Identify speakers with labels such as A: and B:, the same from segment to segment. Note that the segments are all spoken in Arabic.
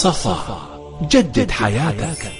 A: صفا، جدد حياتك.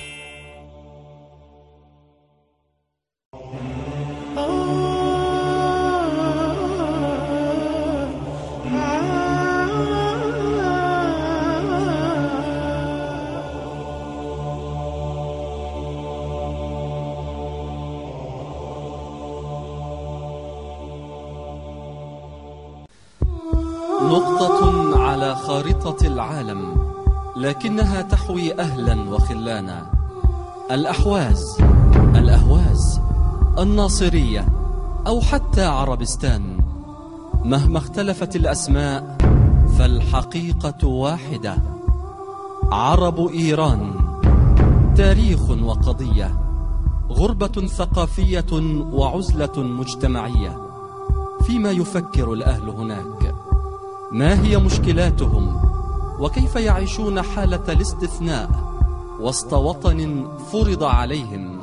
B: نقطة على خارطة العالم، لكنها تحوي أهلا وخلانا. الأحواز، الأهواز، الناصرية، أو حتى عربستان. مهما اختلفت الأسماء فالحقيقة واحدة: عرب إيران. تاريخ وقضية، غربة ثقافية وعزلة مجتمعية. فيما يفكر الأهل هناك؟ ما هي مشكلاتهم؟ وكيف يعيشون حالة الاستثناء وسط وطن فرض عليهم؟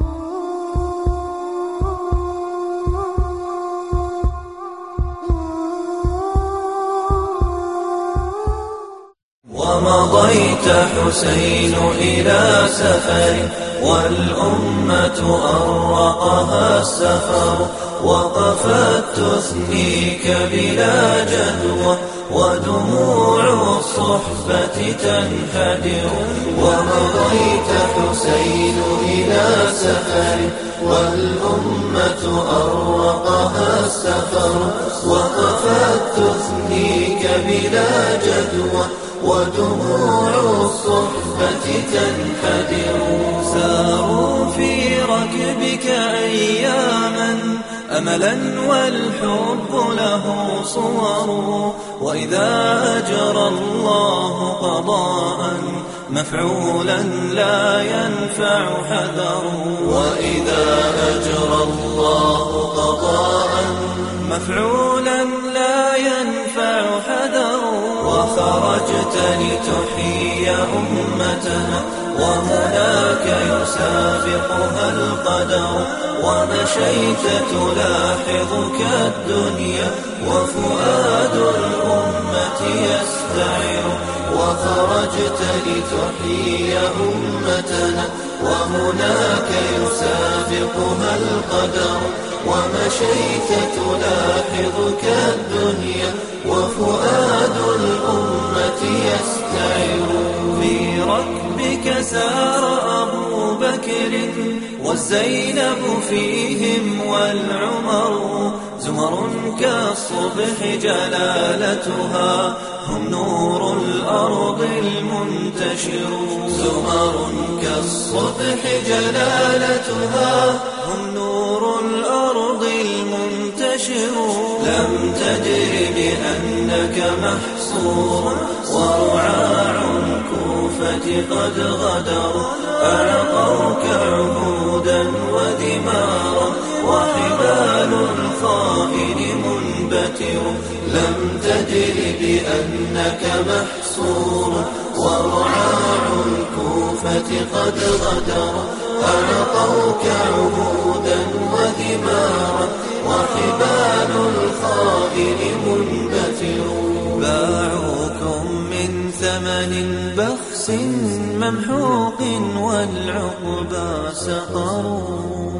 C: ومضيت حسين إلى سفر، والأمة أرقها السفر، وقفت تثنيك بلا جدوى، ودموع الصحبة تنحدر. ومضيت حسين إلى سفر، والأمة أرقها السفر، وقفت تثنيك بلا جدوى، ودموع الصحبة تنحدر. ساروا في ركبك أياما أملا والحب له صور، وإذا أجرى الله قضاء مفعولا لا ينفع حذر. وإذا أجرى الله قضاء مفعولا لا ينفع حذر. وخرجت لتحيي أمتنا، وهناك يسابقها القدر. ومشيت تلاحظك الدنيا، وفؤاد الأمة يستعر. وخرجت لتحيي أمتنا، وهناك يسابقها القدر. ومشيت تلاحظك الدنيا، وفؤاد الأمة يستعر. في ركبك سار أبو بكر والزينب فيهم والعمر، زمر كالصبح جلالتها، هم نور الأرض المنتشر. زمر كالصبح جلالتها، هم نور الأرض المنتشر. لم تدر بأنك محصور، ورعاع الكوفة قد غدروا. أعطوك عهودا ودمارا، وحبال الخائن منبتر. لم تدر بأنك محصور، ورعاع الكوفة قد غدروا. أعطوك عهودا ودمارا، وحبال الخائن منبتر. باعوكم من ثمن بخس ممحوق، والعقبى سقروا.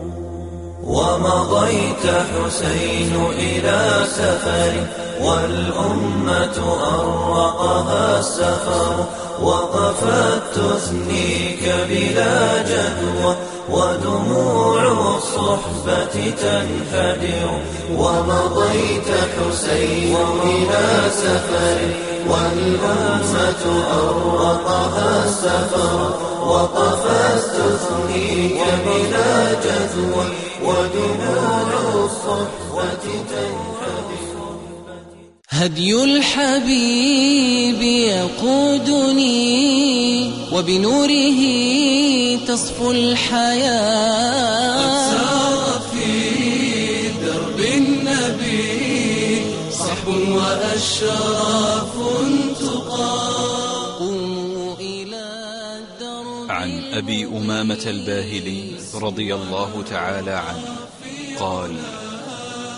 C: ومضيت حسين إلى سفر، والأمة أرقها السفر. وقفت تثنيك بلا جدوى، ودموع الصحبة تنحدر. ومضيت حسين إلى سفر، والأمة أرقها السفر. وقفت تثنيك بلا جدوى، ودموع الصحبة تنحدر.
D: هدي الحبيب يقودني، وبنوره تصفو الحياة.
E: أسار في درب النبي صحب وأشراف
D: قوموا إلى الدرب.
F: عن أبي أمامة الباهلي رضي الله تعالى عنه قال: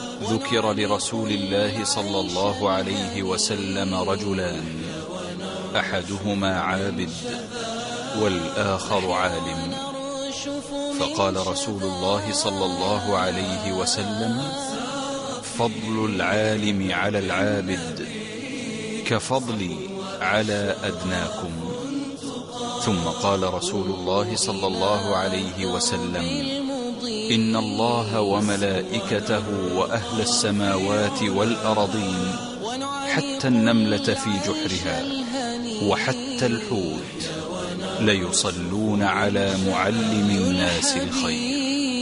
F: ذكر لرسول الله صلى الله عليه وسلم رجلان، أحدهما عابد والآخر عالم. فقال رسول الله صلى الله عليه وسلم: فضل العالم على العابد كفضلي على أدناكم. ثم قال رسول الله صلى الله عليه وسلم: إن الله وملائكته وأهل السماوات والأرضين حتى النملة في جحرها وحتى الحوت ليصلون على معلم الناس الخير.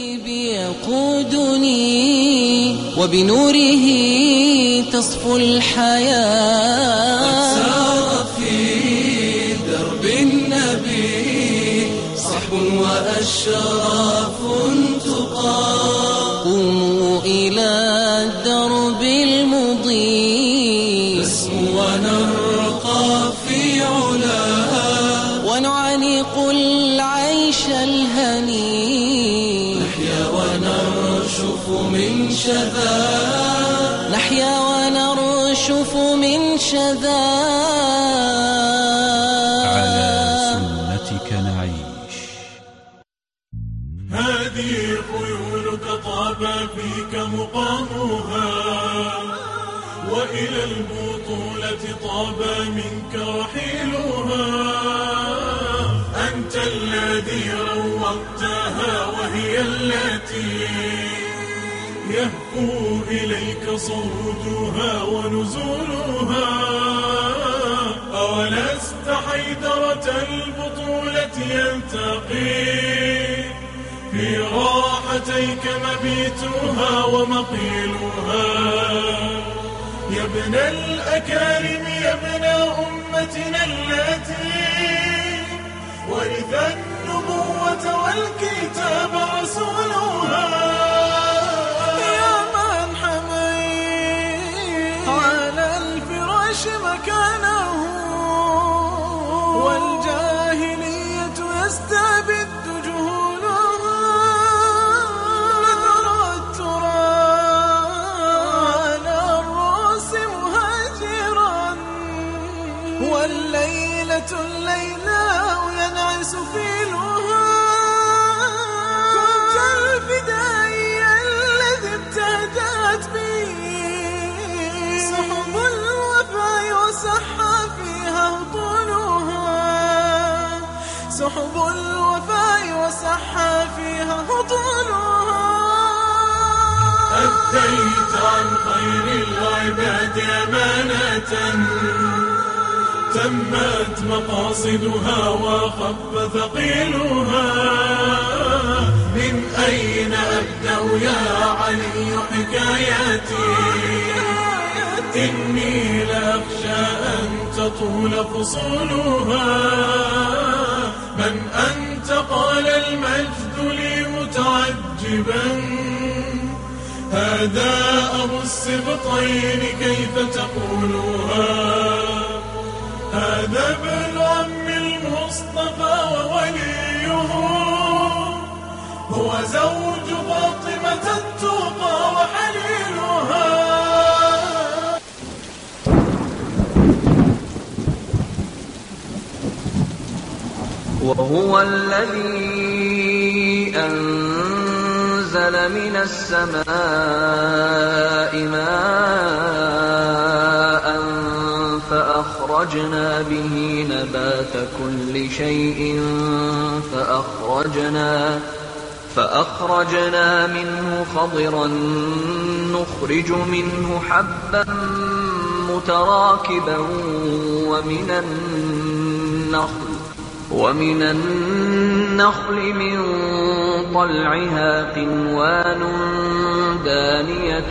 D: يقودني وبنوره تصفو الحياة.
E: سار في درب النبي صحب وأشراف تقى.
D: قوموا إلى الدرب المضيء
E: نسمو ونرقى في علاها
D: ونعانق العيش الهني.
E: نحيا ونرشف من شذا
D: نحيا ونرشف من شذا.
A: على سنتك نعيش.
G: هذه خيولك طاب فيك مقامها، وإلى البطولة طاب منك رحيلها. أنت الذي روضتها وهي التي يهفو إليك صعودها ونزولها. أولست حيدرة البطولة يلتقي في راحتيك مبيتها ومقيلها. يا ابن الأكارم يا ابن أمتنا التي ورث النبوة والكتاب رسولها. يا من حميت على الفراش مكانه والجاهلية يستبد جهولها. نثر التراب على الرأس مهاجرا والليلة الليلاء ينعس فيلها. كنت الفدائي الذي ابتدأت به سحب الوفاء وسحى فيها هطولها. سحب الوفاء وسحى فيها هطولها. أديت عن خير العباد أمانة تمت مقاصدها وخف ثقيلها. من أين أبدأ يا علي حكاياتي؟ إني لأخشى أن تطول فصولها. من أنت؟ قال المجد لي متعجبا. هذا أبو السبطين كيف تقولها؟ هذا ابن عم المصطفى ووليه هو زوج فاطمة التقى وحليلها.
H: وهو الذي أنزل من السماء ماء فأخرجنا به نبات كل شيء فأخرجنا منه خضرا نخرج منه حبا متراكبا ومن النخل من طلعها قنوان دانية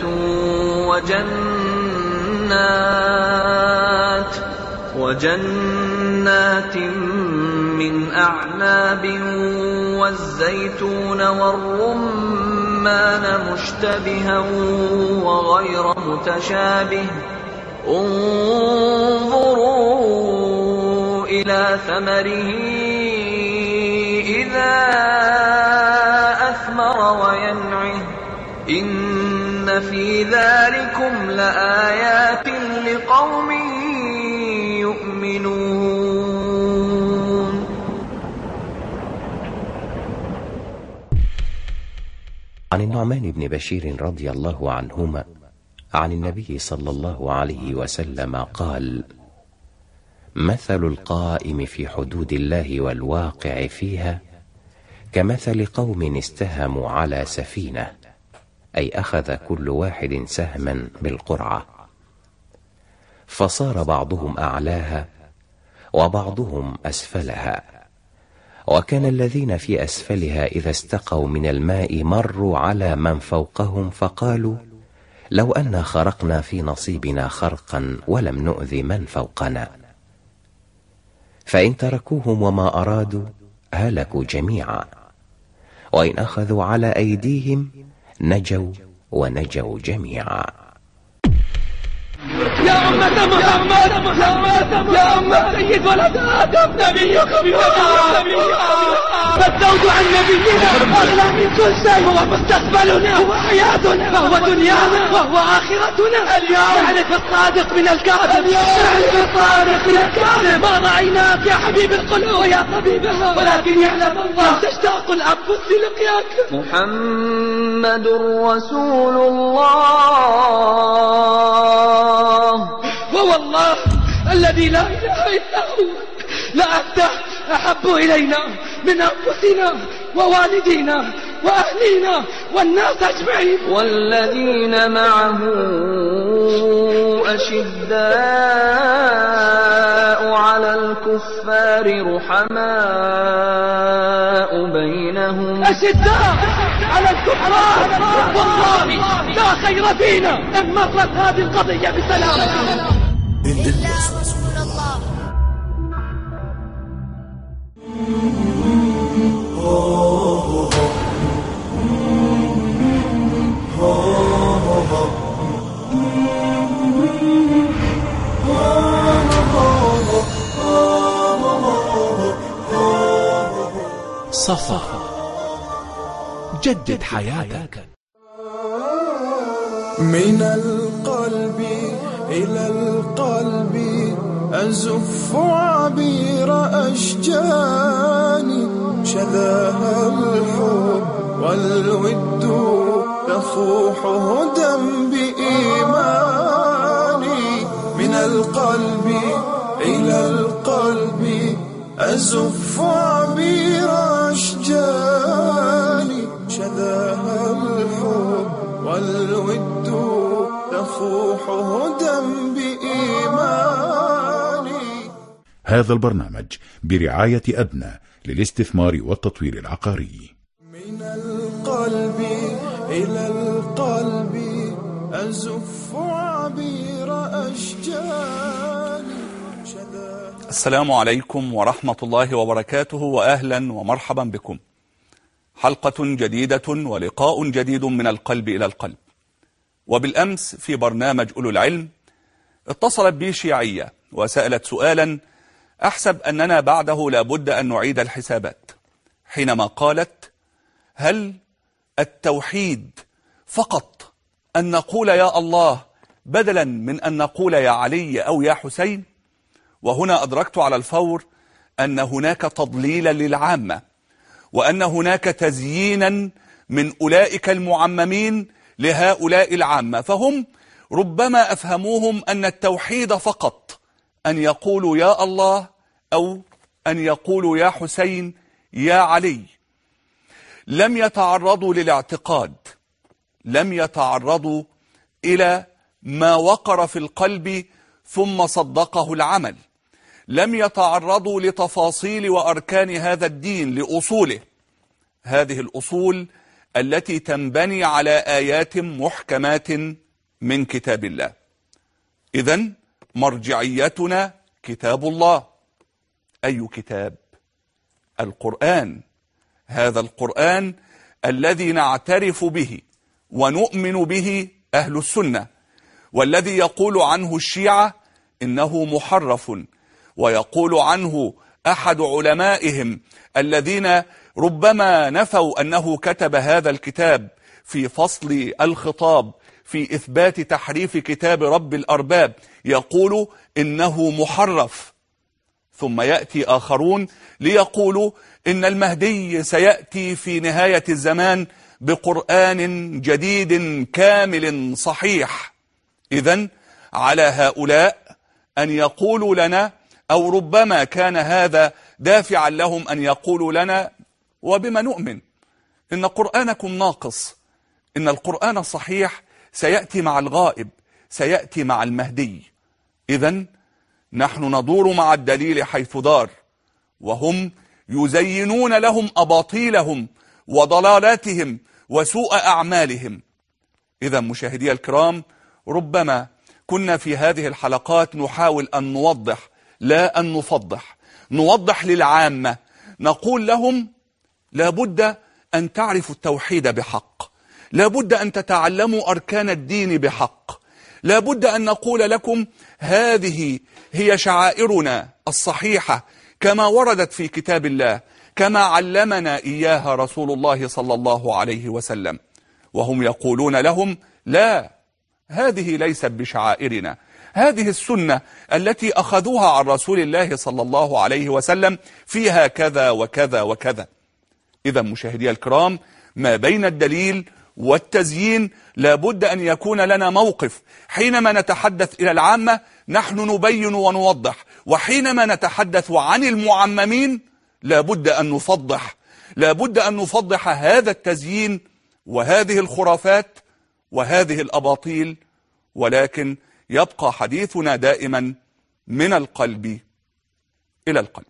H: وجنات من أعناب والزيتون والرمان مشتبها وغير متشابه. انظروا إلى ثمره إذا أثمر وينعه إن في ذلكم لآيات لقوم يؤمنون.
I: عن النعمان بن بشير رضي الله عنهما عن النبي صلى الله عليه وسلم قال: مثل القائم في حدود الله والواقع فيها كمثل قوم استهموا على سفينة، أي أخذ كل واحد سهما بالقرعة، فصار بعضهم أعلاها وبعضهم أسفلها، وكان الذين في أسفلها إذا استقوا من الماء مروا على من فوقهم فقالوا: لو أن خرقنا في نصيبنا خرقا ولم نؤذ من فوقنا، فإن تركوهم وما أرادوا هلكوا جميعا، وإن أخذوا على أيديهم نجوا ونجوا جميعا.
J: يا أمة محمد، يا أمة سيد ولد آدم، نبيكم فالزوج عن نبينا أغلى من كل شيء، هو مستقبلنا، هو حياتنا، وهو دنيانا، وهو آخرتنا. اليوم نعرف الصادق من الكاذب، نعرف الصادق من الكاذب. ما رأيناك يا حبيب القلوب يا طبيبها، ولكن يعلم الله تشتاق الأنفس لقياك.
H: محمد رسول الله،
J: ووالله الذي لا إله إلا هو لأنت أحب إلينا من أنفسنا ووالدينا وأهلينا والناس أجمعين.
H: والذين معه أشداء على الكفار رحماء بينهم.
J: أشداء على الكفار، والله لا خير فينا إن مرت هذه القضية بسلام.
C: إلا رسول الله.
A: صفا، جدد حياتك.
G: من القلب إلى القلب أزف عبير أشجاني، شذاها الحب والود تفوح هدى بإيماني. من القلب إلى القلب أزف عبير أشجاني، شذاها الحب والود تفوح هدى بإيماني.
K: هذا البرنامج برعاية أدنى للاستثمار والتطوير العقاري.
G: من القلب إلى القلب أزف عبير أشجاني.
F: السلام عليكم ورحمة الله وبركاته، وأهلا ومرحبا بكم. حلقة جديدة ولقاء جديد من القلب إلى القلب. وبالأمس في برنامج أولو العلم اتصلت بي شيعية وسألت سؤالا أحسب أننا بعده لابد أن نعيد الحسابات، حينما قالت: هل التوحيد فقط أن نقول يا الله بدلا من أن نقول يا علي أو يا حسين؟ وهنا أدركت على الفور أن هناك تضليلا للعامة، وأن هناك تزيينا من أولئك المعممين لهؤلاء العامة، فهم ربما أفهموهم أن التوحيد فقط أن يقولوا يا الله أو أن يقولوا يا حسين يا علي. لم يتعرضوا للاعتقاد، لم يتعرضوا إلى ما وقر في القلب ثم صدقه العمل، لم يتعرضوا لتفاصيل وأركان هذا الدين، لأصوله، هذه الأصول التي تنبني على آيات محكمات من كتاب الله. إذن مرجعيتنا كتاب الله. أي كتاب؟ القرآن. هذا القرآن الذي نعترف به ونؤمن به أهل السنة، والذي يقول عنه الشيعة إنه محرف، ويقول عنه أحد علمائهم الذين ربما نفوا أنه كتب هذا الكتاب في فصل الخطاب
L: في إثبات تحريف كتاب رب الأرباب، يقول إنه محرف، ثم يأتي آخرون ليقولوا إن المهدي سيأتي في نهاية الزمان بقرآن جديد كامل صحيح. إذن على هؤلاء أن يقولوا لنا، أو ربما كان هذا دافعا لهم أن يقولوا لنا وبما نؤمن، إن قرآنكم ناقص، إن القرآن الصحيح سيأتي مع الغائب، سيأتي مع المهدي. إذن نحن ندور مع الدليل حيث دار، وهم يزينون لهم أباطيلهم وضلالاتهم وسوء أعمالهم. إذا مشاهدي الكرام، ربما كنا في هذه الحلقات نحاول أن نوضح لا أن نفضح، نوضح للعامة، نقول لهم لابد أن تعرفوا التوحيد بحق، لابد أن تتعلموا أركان الدين بحق، لابد أن نقول لكم هذه هي شعائرنا الصحيحة كما وردت في كتاب الله، كما علمنا إياها رسول الله صلى الله عليه وسلم. وهم يقولون لهم لا، هذه ليست بشعائرنا، هذه السنة التي أخذوها عن رسول الله صلى الله عليه وسلم فيها كذا وكذا وكذا. إذا مشاهدي الكرام، ما بين الدليل والتزيين لابد أن يكون لنا موقف. حينما نتحدث إلى العامة نحن نبين ونوضح، وحينما نتحدث عن المعممين لابد أن نفضح، لابد أن نفضح هذا التزيين وهذه الخرافات وهذه الأباطيل. ولكن يبقى حديثنا دائما من القلب إلى القلب.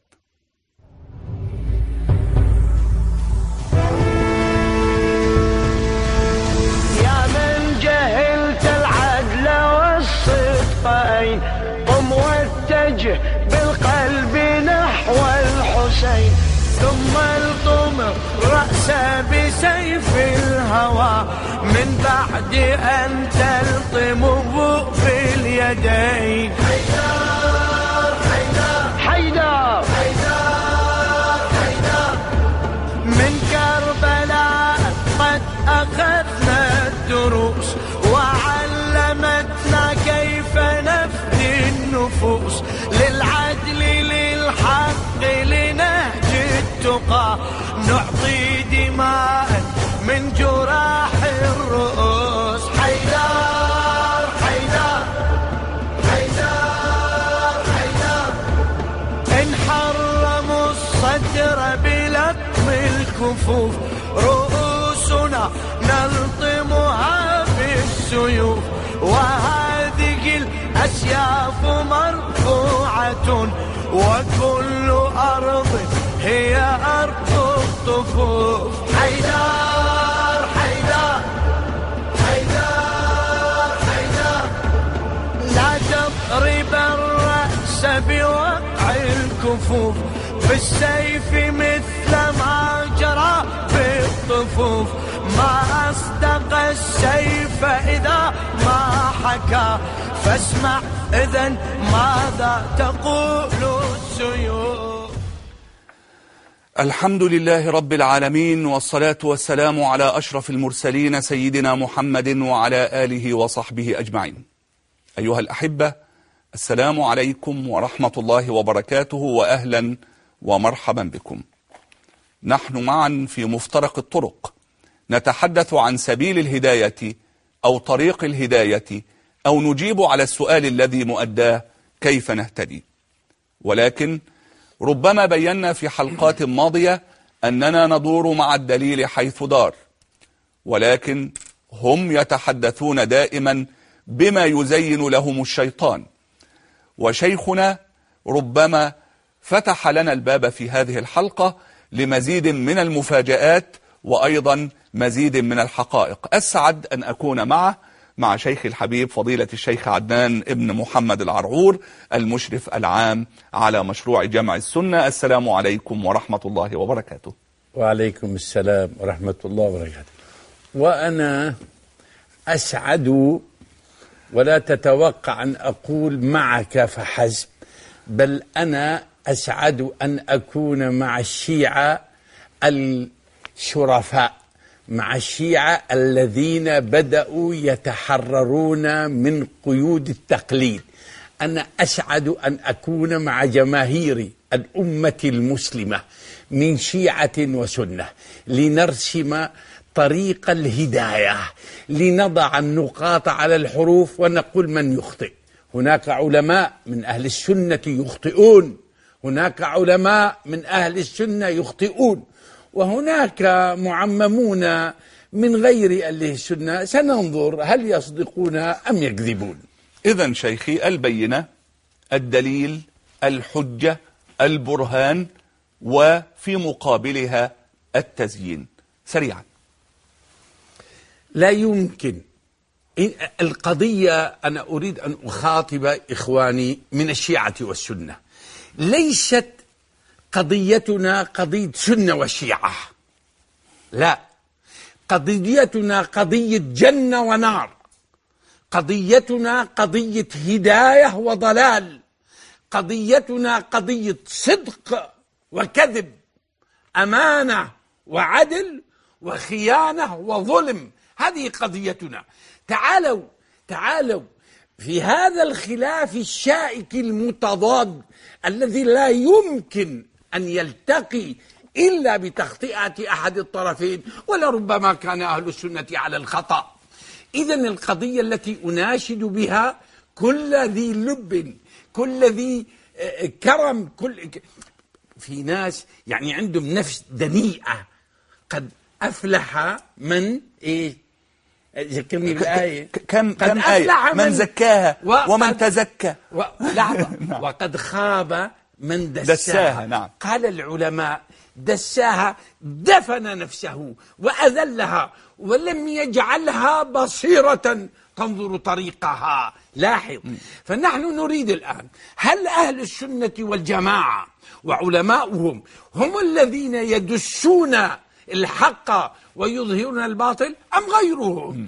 J: يا من جهلت العدل والصدقين، قم واتجه بالقلب نحو الحسين، ثم الطم رأسه بسيف الهوى، من بعد أن تلطمه باليدين. حيدر حيدر حيدر حيدر حيدر، من كربلاء قد أخذنا الدروس، وعلمتنا كيف نفدي النفوس، للعدل للحق لنهج التقى، نعطي دماء من جراح الرؤوس. حيدر حيدر حيدر حيدر، إن حرموا الصدر بلطم الكفوف، رؤوسنا نلطمها بالسيوف، وهذه الأسياف مرفوعة، وكل أرض هي أرض الطفوف. حيدر حيدر حيدر حيدر، لا تضرب الرأس بوقع الكفوف، بالسيف مثل ما جرى بالطفوف، ما أصدق السيف إذا ما حكى، فاسمع إذن ماذا تقول السيوف.
L: الحمد لله رب العالمين، والصلاة والسلام على أشرف المرسلين سيدنا محمد وعلى آله وصحبه أجمعين. أيها الأحبة، السلام عليكم ورحمة الله وبركاته، وأهلا ومرحبا بكم. نحن معا في مفترق الطرق، نتحدث عن سبيل الهداية أو طريق الهداية، أو نجيب على السؤال الذي مؤداه كيف نهتدي. ولكن ربما بينا في حلقات ماضية أننا ندور مع الدليل حيث دار، ولكن هم يتحدثون دائما بما يزين لهم الشيطان. وشيخنا ربما فتح لنا الباب في هذه الحلقة لمزيد من المفاجآت وأيضا مزيد من الحقائق. أسعد أن أكون مع شيخ الحبيب فضيلة الشيخ عدنان ابن محمد العرعور، المشرف العام على مشروع جمع السنة. السلام عليكم ورحمة الله وبركاته.
M: وعليكم السلام ورحمة الله وبركاته. وأنا أسعد، ولا تتوقع أن أقول معك فحسب، بل أنا أسعد أن أكون مع الشيعة الشرفاء، مع الشيعة الذين بدأوا يتحررون من قيود التقليد. أنا أسعد أن أكون مع جماهير الأمة المسلمة من شيعة وسنة لنرسم طريق الهداية، لنضع النقاط على الحروف ونقول من يخطئ. هناك علماء من أهل السنة يخطئون، هناك علماء من أهل السنة يخطئون، وهناك معممون من غير أهل السنة. سننظر هل يصدقون أم يكذبون.
L: إذن شيخي البينة، الدليل، الحجة، البرهان، وفي مقابلها التزيين. سريعا.
M: لا يمكن القضية، أنا أريد أن أخاطب إخواني من الشيعة والسنة، ليست قضيتنا قضية سنة وشيعة، لا، قضيتنا قضية جنة ونار، قضيتنا قضية هداية وضلال، قضيتنا قضية صدق وكذب، أمانة وعدل وخيانة وظلم. هذه قضيتنا. تعالوا في هذا الخلاف الشائك المتضاد الذي لا يمكن أن يلتقي إلا بتخطئة أحد الطرفين، ولربما كان أهل السنة على الخطأ. إذن القضية التي أناشد بها كل ذي لب، كل ذي كرم، في ناس يعني عندهم نفس دنيئة. قد أفلح من ذكرني بالآية،
L: كم آية؟ من زكاها ومن تزكى.
M: وقد خاب من
L: دساها. نعم.
M: قال العلماء دساها دفن نفسه وأذلها ولم يجعلها بصيرة تنظر طريقها. لاحظ، فنحن نريد الآن، هل أهل السنة والجماعة وعلماؤهم هم الذين يدسون الحق ويظهرون الباطل أم غيرهم؟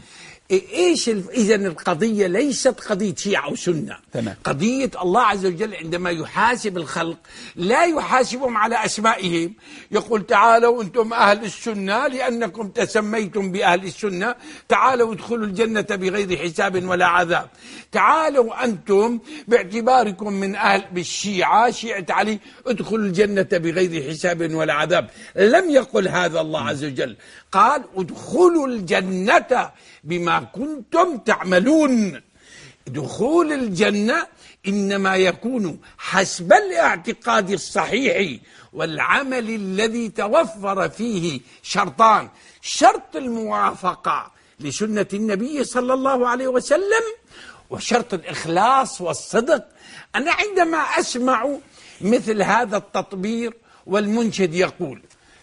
M: إذن القضية ليست قضية شيعة وسنة، قضية الله عز وجل عندما يحاسب الخلق لا يحاسبهم على أسمائهم. يقول تعالوا أنتم أهل السنة لأنكم تسميتم بأهل السنة، تعالوا ادخلوا الجنة بغير حساب ولا عذاب. تعالوا أنتم باعتباركم من أهل بالشيعة، شيعة علي، ادخلوا الجنة بغير حساب ولا عذاب. لم يقل هذا الله عز وجل، قال ادخلوا الجنة بما كنتم تعملون. دخول الجنة إنما يكون حسب الاعتقاد الصحيح والعمل الذي توفر فيه شرطان: شرط الموافقة لسنة النبي صلى الله عليه وسلم، وشرط الإخلاص والصدق. أنا عندما أسمع مثل هذا التطبير والمنشد يقول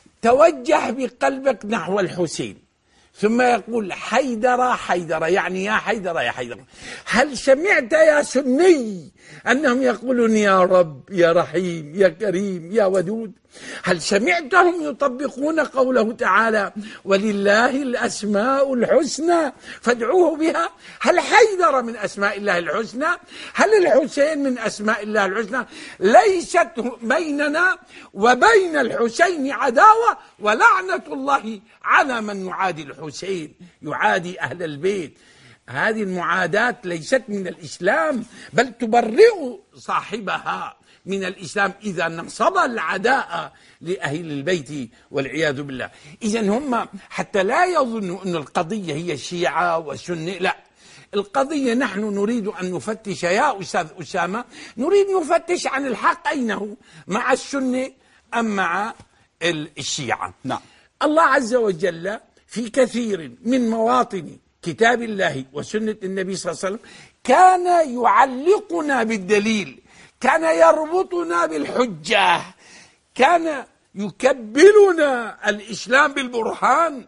M: توجه بقلبك نحو الحسين، ثم يقول حيدر حيدر، يعني يا حيدر يا حيدر، هل سمعت يا سني أنهم يقولون يا رب يا رحيم يا كريم يا ودود؟ هل سمعتهم يطبقون قوله تعالى ولله الأسماء الحسنى فادعوه بها؟ هل حيدر من أسماء الله الحسنى؟ هل الحسين من أسماء الله الحسنى؟ ليست بيننا وبين الحسين عداوة، ولعنة الله على من يعادي الحسين، يعادي أهل البيت. هذه المعاداة ليست من الإسلام، بل تبرئ صاحبها من الإسلام إذا نصب العداء لأهل البيت والعياذ بالله. إذن هم حتى لا يظنوا أن القضية هي شيعة وسنة، لا، القضية نحن نريد أن نفتش يا أستاذ أسامة، نريد نفتش عن الحق أين هو، مع السنة أم مع الشيعة.
L: نعم.
M: الله عز وجل في كثير من مواطن كتاب الله وسنة النبي صلى الله عليه وسلم كان يعلقنا بالدليل، كان يربطنا بالحجة، كان يكبلنا الإسلام بالبرهان.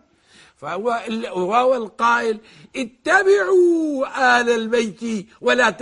M: فهو القائل اتبعوا آل البيت ولا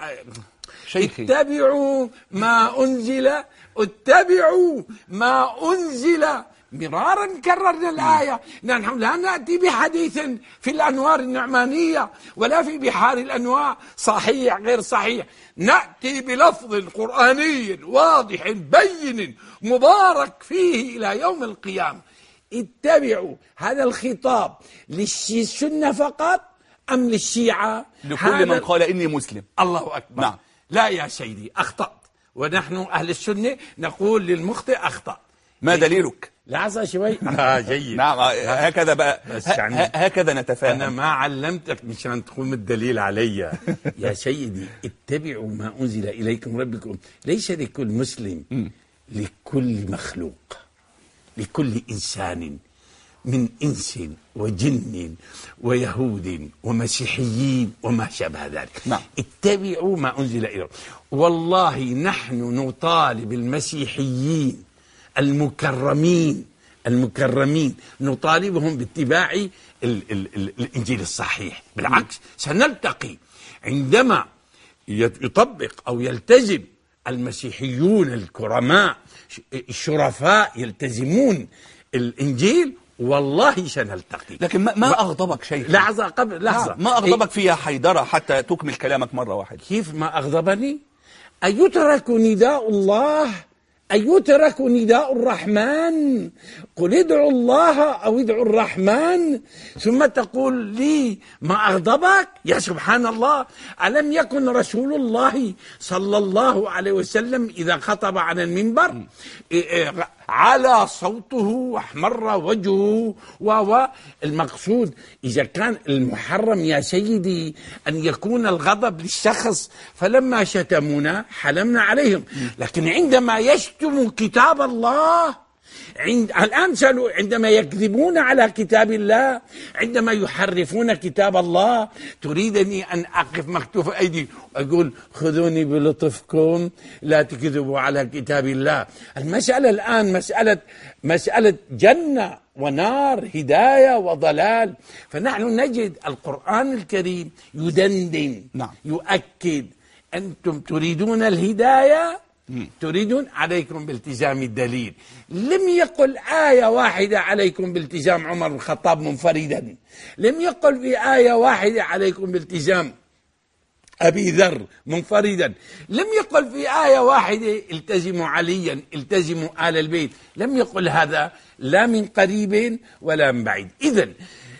M: اتبعوا ما أنزل، اتبعوا ما أنزل. مرارا كررنا الآية. نحن لا نأتي بحديث في الأنوار النعمانية ولا في بحار الأنواع صحيح غير صحيح، نأتي بلفظ قرآني واضح بين مبارك فيه إلى يوم القيامة. اتبعوا. هذا الخطاب للسنة فقط أم للشيعة؟
L: لكل من قال إني مسلم.
M: الله أكبر.
L: نعم.
M: لا يا سيدي، أخطأت، ونحن أهل السنة نقول للمخطئ أخطأ.
L: ما دليلك؟
M: لحظة شوي. جيد.
L: نعم، هكذا بقى، هكذا نتفاهم.
M: أنا ما علمتك مشان تقوم الدليل علي. يا سيدي، اتبعوا ما أنزل إليكم ربكم، ليس لكل مسلم، لكل مخلوق، لكل إنسان، من إنس وجن ويهود ومسيحيين وما شابه ذلك.
L: نعم.
M: اتبعوا ما أنزل إليكم. والله نحن نطالب المسيحيين المكرمين نطالبهم باتباع الإنجيل الصحيح. بالعكس، سنلتقي عندما يطبق أو يلتزم المسيحيون الكرماء الشرفاء يلتزمون الإنجيل، والله سنلتقي.
L: لكن ما أغضبك شيء؟
M: لحظة قبل لحظة.
L: ما أغضبك فيها حيدرة حتى تكمل كلامك مرة واحدة؟
M: كيف ما أغضبني؟ أيترك نداء الله؟ أيترك نداء الرحمن؟ قل ادعوا الله أو ادعوا الرحمن، ثم تقول لي ما أغضبك؟ يا سبحان الله، ألم يكن رسول الله صلى الله عليه وسلم إذا خطب على المنبر على صوته واحمر وجهه؟ والمقصود إذا كان المحرم يا سيدي أن يكون الغضب للشخص، فلما شتمونا حلمنا عليهم، لكن عندما يشتموا كتاب الله، الآن عندما يكذبون على كتاب الله، عندما يحرفون كتاب الله، تريدني أن أقف مكتوف أيدي وأقول خذوني بلطفكم لا تكذبوا على كتاب الله؟ المسألة الآن مسألة جنة ونار، هداية وضلال. فنحن نجد القرآن الكريم يدندن.
L: نعم.
M: يؤكد أنتم تريدون الهداية، تريدون عليكم بالتزام الدليل. لم يقل آية واحدة عليكم بالتزام عمر بن الخطاب منفردا، لم يقل في آية واحدة عليكم بالتزام أبي ذر منفردا، لم يقل في آية واحدة التزموا عليا، التزموا آل البيت، لم يقل هذا لا من قريب ولا من بعيد. إذن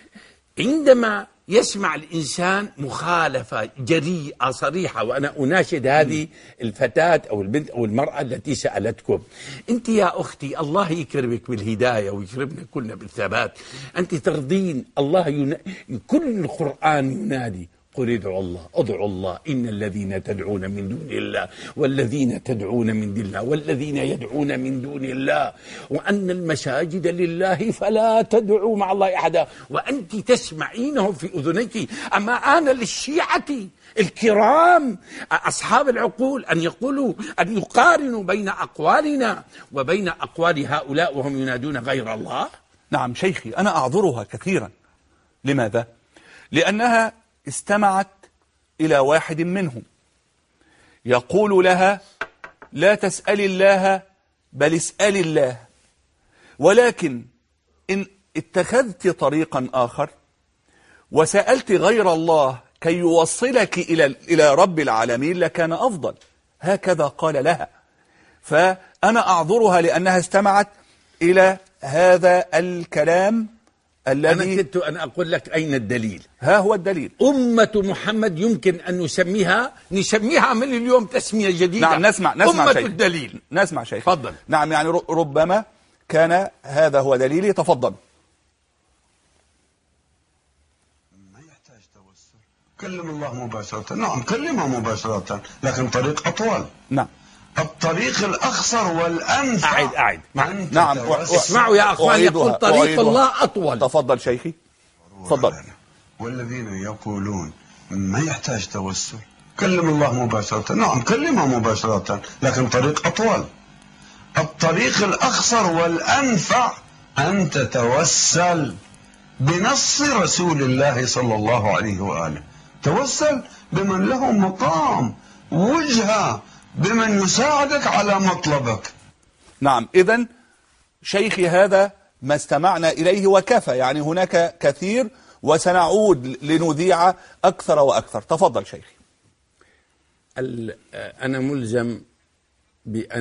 M: عندما يسمع الإنسان مخالفة جريئة صريحة، وأنا أناشد هذه الفتاة أو البنت أو المرأة التي سألتكم، أنت يا أختي الله يكرمك بالهداية ويكرمنا كلنا بالثبات، أنت ترضين الله كل القرآن ينادي قل ادعوا الله إن الذين تدعون من دون الله والذين تدعون من دون الله والذين يدعون من دون الله وأن المساجد لله فلا تدعوا مع الله أحدا، وأنت تسمعينه في أذنيك. أما أنا للشيعة الكرام أصحاب العقول أن يقولوا، أن يقارنوا بين أقوالنا وبين أقوال هؤلاء وهم ينادون غير الله؟
L: نعم شيخي، أنا أعذرها كثيرا. لماذا؟ لأنها استمعت إلى واحد منهم يقول لها لا تسأل الله بل اسأل الله، ولكن إن اتخذت طريقا آخر وسألت غير الله كي يوصلك إلى رب العالمين لكان أفضل. هكذا قال لها. فأنا أعذرها لأنها استمعت إلى هذا الكلام الذي
M: أنا كنت أن أقول لك أين الدليل.
L: ها هو الدليل.
M: أمة محمد يمكن أن نسميها من اليوم تسمية جديدة.
L: نعم نسمع
M: أمة
L: شيء.
M: الدليل.
L: نسمع شيء.
M: تفضل.
L: نعم يعني ربما كان هذا هو دليلي. تفضل.
N: ما يحتاج توسل، كلم الله مباشرة. نعم كلمه مباشرة، لكن طريق أطول.
L: نعم
N: الطريق الأخصر والأنفع.
M: أعد.
L: نعم
M: اسمعوا يا أخوان، يقول طريق الله أطول.
L: تفضل شيخي. تفضل.
N: والذين يقولون ما يحتاج توسل، كلم الله مباشرة. نعم كلمه مباشرة، لكن طريق أطول. الطريق الأخصر والأنفع أن تتوسل بنص رسول الله صلى الله عليه وآله. توسل بمن له مقام وجهة، بمن يساعدك على مطلبك.
L: نعم إذن شيخي هذا ما استمعنا إليه وكفى، يعني هناك كثير وسنعود لنذيع أكثر وأكثر. تفضل شيخي.
M: أنا ملزم بأن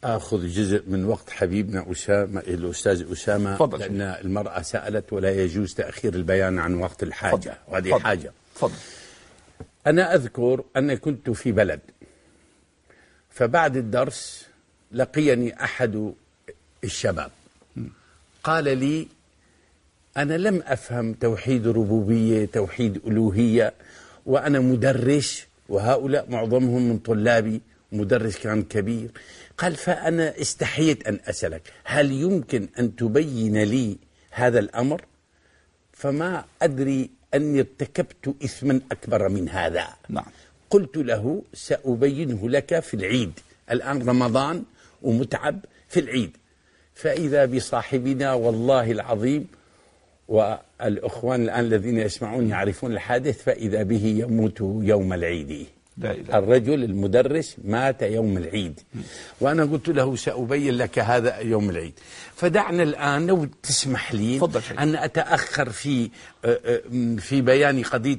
M: آخذ جزء من وقت حبيبنا أسامة الأستاذ أسامة.
L: فضل.
M: لأن المرأة سألت ولا يجوز تأخير البيان عن وقت الحاجة، وهذه حاجة.
L: فضل.
M: أنا أذكر أن كنت في بلد، فبعد الدرس لقيني أحد الشباب قال لي: أنا لم أفهم توحيد ربوبية، توحيد ألوهية، وأنا مدرس وهؤلاء معظمهم من طلابي، مدرس كان كبير. قال: فأنا استحييت أن أسألك هل يمكن أن تبين لي هذا الأمر؟ فما أدري أني ارتكبت إثما أكبر من هذا.
L: نعم.
M: قلت له: سأبينه لك في العيد، الآن رمضان ومتعب في العيد. فإذا بصاحبنا والله العظيم، والأخوان الآن الذين يسمعون يعرفون الحادث، فإذا به يموت يوم العيد. الرجل المدرس مات يوم العيد، وأنا قلت له: سأبين لك هذا يوم العيد. فدعنا الآن لو تسمح لي أن أتأخر في بيان قضية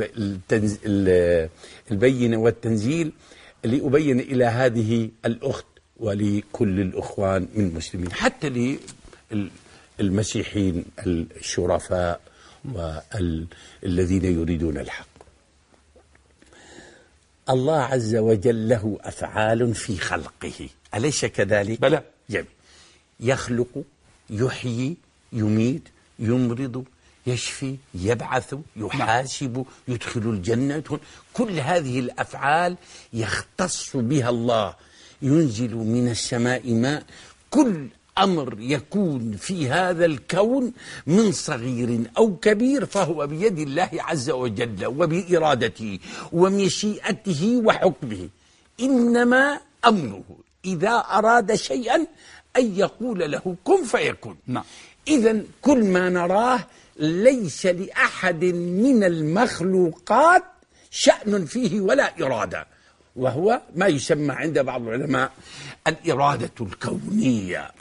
M: البينة والتنزيل، لأبين إلى هذه الأخت ولكل الأخوان من المسلمين، حتى للمسيحيين الشرفاء والذين يريدون الحق. الله عز وجل له أفعال في خلقه، أليس كذلك؟
L: بلى.
M: جميل. يخلق، يحيي، يميت، يمرض، يشفي، يبعث، يحاسب، يدخل الجنة. كل هذه الأفعال يختص بها الله. ينزل من السماء ماء. كل أمر يكون في هذا الكون من صغير أو كبير فهو بيد الله عز وجل وبإرادته ومشيئته وحكمه. إنما أمره إذا أراد شيئا أن يقول له كن فيكون.
L: نعم.
M: إذن كل ما نراه ليس لأحد من المخلوقات شأن فيه ولا إرادة، وهو ما يسمى عند بعض العلماء الإرادة الكونية،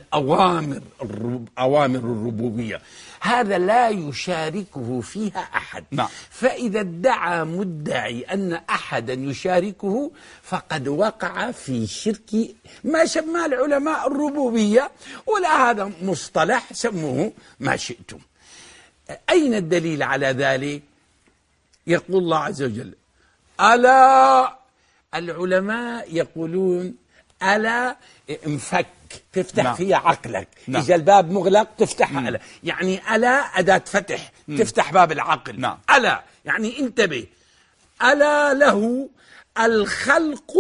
M: أوامر الربوبية. هذا لا يشاركه فيها أحد.
L: نعم.
M: فإذا ادعى مدعي أن أحدا يشاركه فقد وقع في شرك ما سماه العلماء الربوبية، ولا هذا مصطلح سموه ما شئتم. أين الدليل على ذلك؟ يقول الله عز وجل: ألا. العلماء يقولون ألا انفك، تفتح
L: نعم.
M: فيها عقلك.
L: نعم.
M: إذا الباب مغلق تفتح ألا، يعني ألا أداة فتح تفتح باب العقل.
L: نعم.
M: ألا يعني انتبه. ألا له الخلق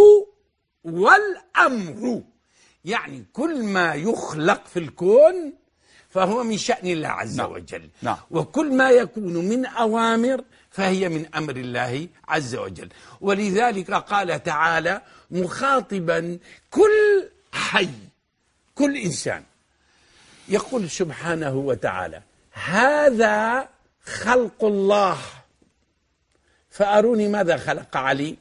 M: والأمر، يعني كل ما يخلق في الكون فهو من شأن الله عز وجل.
L: نعم.
M: وكل ما يكون من أوامر فهي من أمر الله عز وجل. ولذلك قال تعالى مخاطبا كل حي، كل إنسان، يقول سبحانه وتعالى: هذا خلق الله فأروني ماذا خلق علي،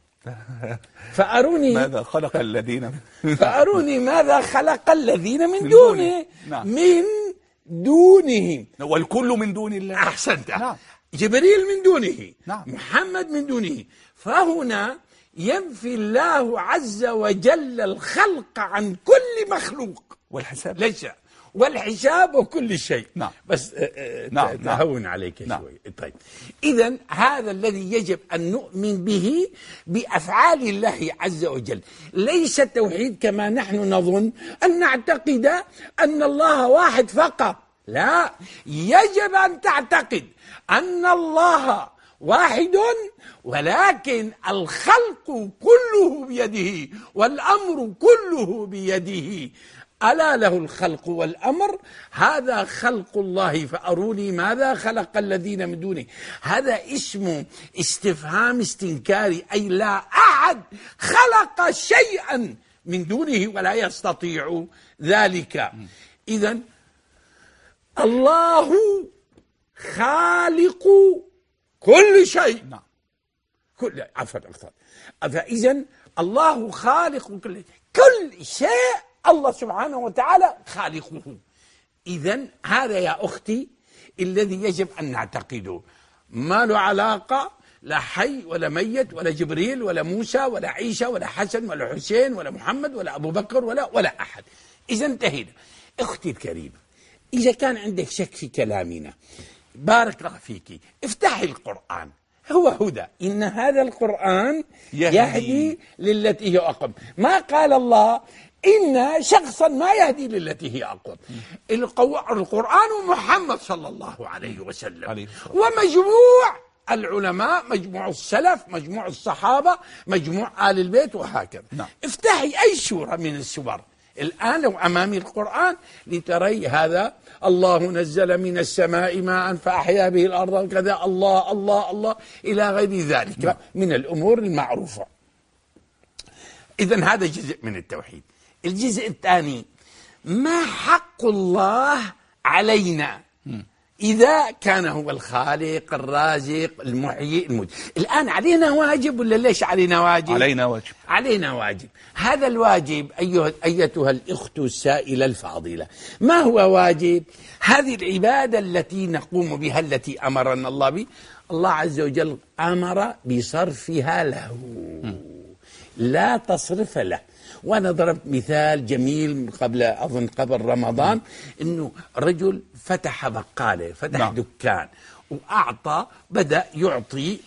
M: فأروني
L: ماذا خلق الذين
M: فأروني ماذا خلق الذين من دونه.
L: نعم.
M: من دونه،
L: والكل من دون الله.
M: أحسنت.
L: نعم.
M: جبريل من دونه.
L: نعم.
M: محمد من دونه. فهنا ينفي الله عز وجل الخلق عن كل مخلوق
L: والحساب
M: ليس، والحساب وكل شيء.
L: نعم.
M: بس تهون عليك شوي. طيب، إذن هذا الذي يجب أن نؤمن به بأفعال الله عز وجل. ليس التوحيد كما نحن نظن أن نعتقد أن الله واحد فقط، لا، يجب أن تعتقد أن الله واحد، ولكن الخلق كله بيده والأمر كله بيده. ألا له الخلق والأمر، هذا خلق الله فأروني ماذا خلق الذين من دونه. هذا اسمه استفهام استنكاري، أي لا أحد خلق شيئا من دونه ولا يستطيع ذلك. إذن الله خالق كل شيء. كل فإذن الله خالق كل شيء، الله سبحانه وتعالى خالقه. إذن هذا يا أختي الذي يجب أن نعتقده، ما له علاقة لا حي ولا ميت ولا جبريل ولا موسى ولا عيسى ولا حسن ولا حسين ولا محمد ولا أبو بكر ولا أحد. إذا انتهينا. أختي الكريمة، إذا كان عندك شك في كلامنا بارك الله فيك افتحي القرآن، هو هدى، إن هذا القرآن يهدي للتي هي أقوم. ما قال الله إن شخصا ما يهدي للتي هي أقوم. القرآن محمد صلى الله عليه وسلم ومجموع العلماء، مجموع السلف، مجموع الصحابة، مجموع آل البيت وهكذا. افتحي أي سورة من السور الآن لو أمامي القرآن لتري هذا الله نزل من السماء ماء فأحيا به الأرض وكذا الله الله الله إلى غير ذلك من الأمور المعروفة. إذن هذا جزء من التوحيد. الجزء الثاني، ما حق الله علينا إذا كان هو الخالق الرازق المحيي الموت. الآن علينا واجب ولا ليش علينا واجب؟
L: علينا واجب.
M: علينا واجب. هذا الواجب أيتها الأخت السائلة الفاضلة، ما هو واجب؟ هذه العبادة التي نقوم بها التي أمرنا الله به، الله عز وجل أمر بصرفها له، لا تصرف له. وأنا ضربت مثال جميل قبل رمضان، إنه رجل فتح بقالة، فتح دكان وأعطى، بدأ يعطي،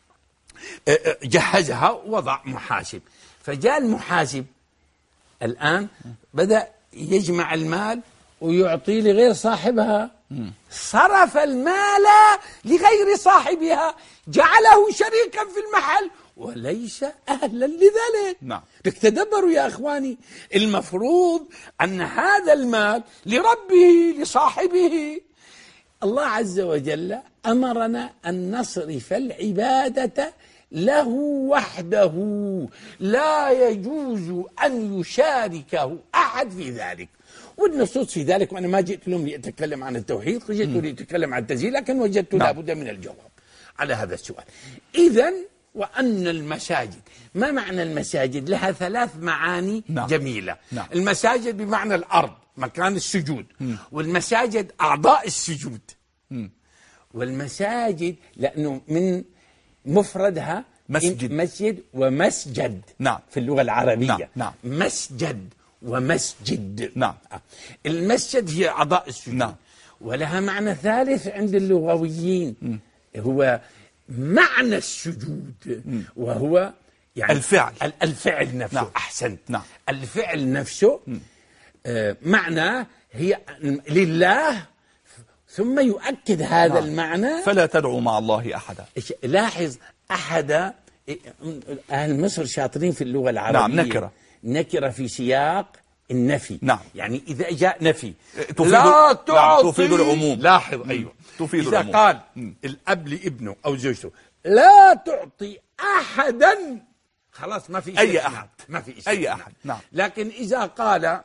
M: جهزها ووضع محاسب، فجاء المحاسب الآن بدأ يجمع المال ويعطي لغير صاحبها، صرف المال لغير صاحبها، جعله شريكا في المحل وليس أهلا لذلك.
L: نعم.
M: تدبروا يا أخواني، المفروض أن هذا المال لربه لصاحبه. الله عز وجل أمرنا أن نصرف العبادة له وحده، لا يجوز أن يشاركه أحد في ذلك. والنصوص في ذلك، وأنا ما جئت لهم لأتكلم عن التوحيد، جئت لأتكلم عن التزيين، لكن وجدت لابد من الجواب على هذا السؤال. إذن وأن المساجد، ما معنى المساجد؟ لها 3 معاني جميلة. المساجد بمعنى الأرض، مكان السجود، والمساجد أعضاء السجود، والمساجد لأنه من مفردها مسجد ومسجد في اللغة العربية. مسجد ومسجد. المسجد هي أعضاء السجود. ولها معنى ثالث عند اللغويين، هو معنى السجود، وهو يعني الفعل نفسه. أحسنت. الفعل نفسه معنى هي لله، ثم يؤكد هذا المعنى
L: فلا تدعو مع الله أحدا.
M: لاحظ، أحدا، أهل مصر شاطرين في اللغة العربية. نكرة في سياق النفي. يعني إذا جاء نفي لا تعطي،
L: تفيد العموم.
M: لاحظ، أيوة،
L: تفيد
M: إذا
L: العموم.
M: قال الأب لابنه أو زوجته لا تعطي أحدا، خلاص ما في
L: أي أحد،
M: ما في
L: أي أحد.
M: لكن إذا قال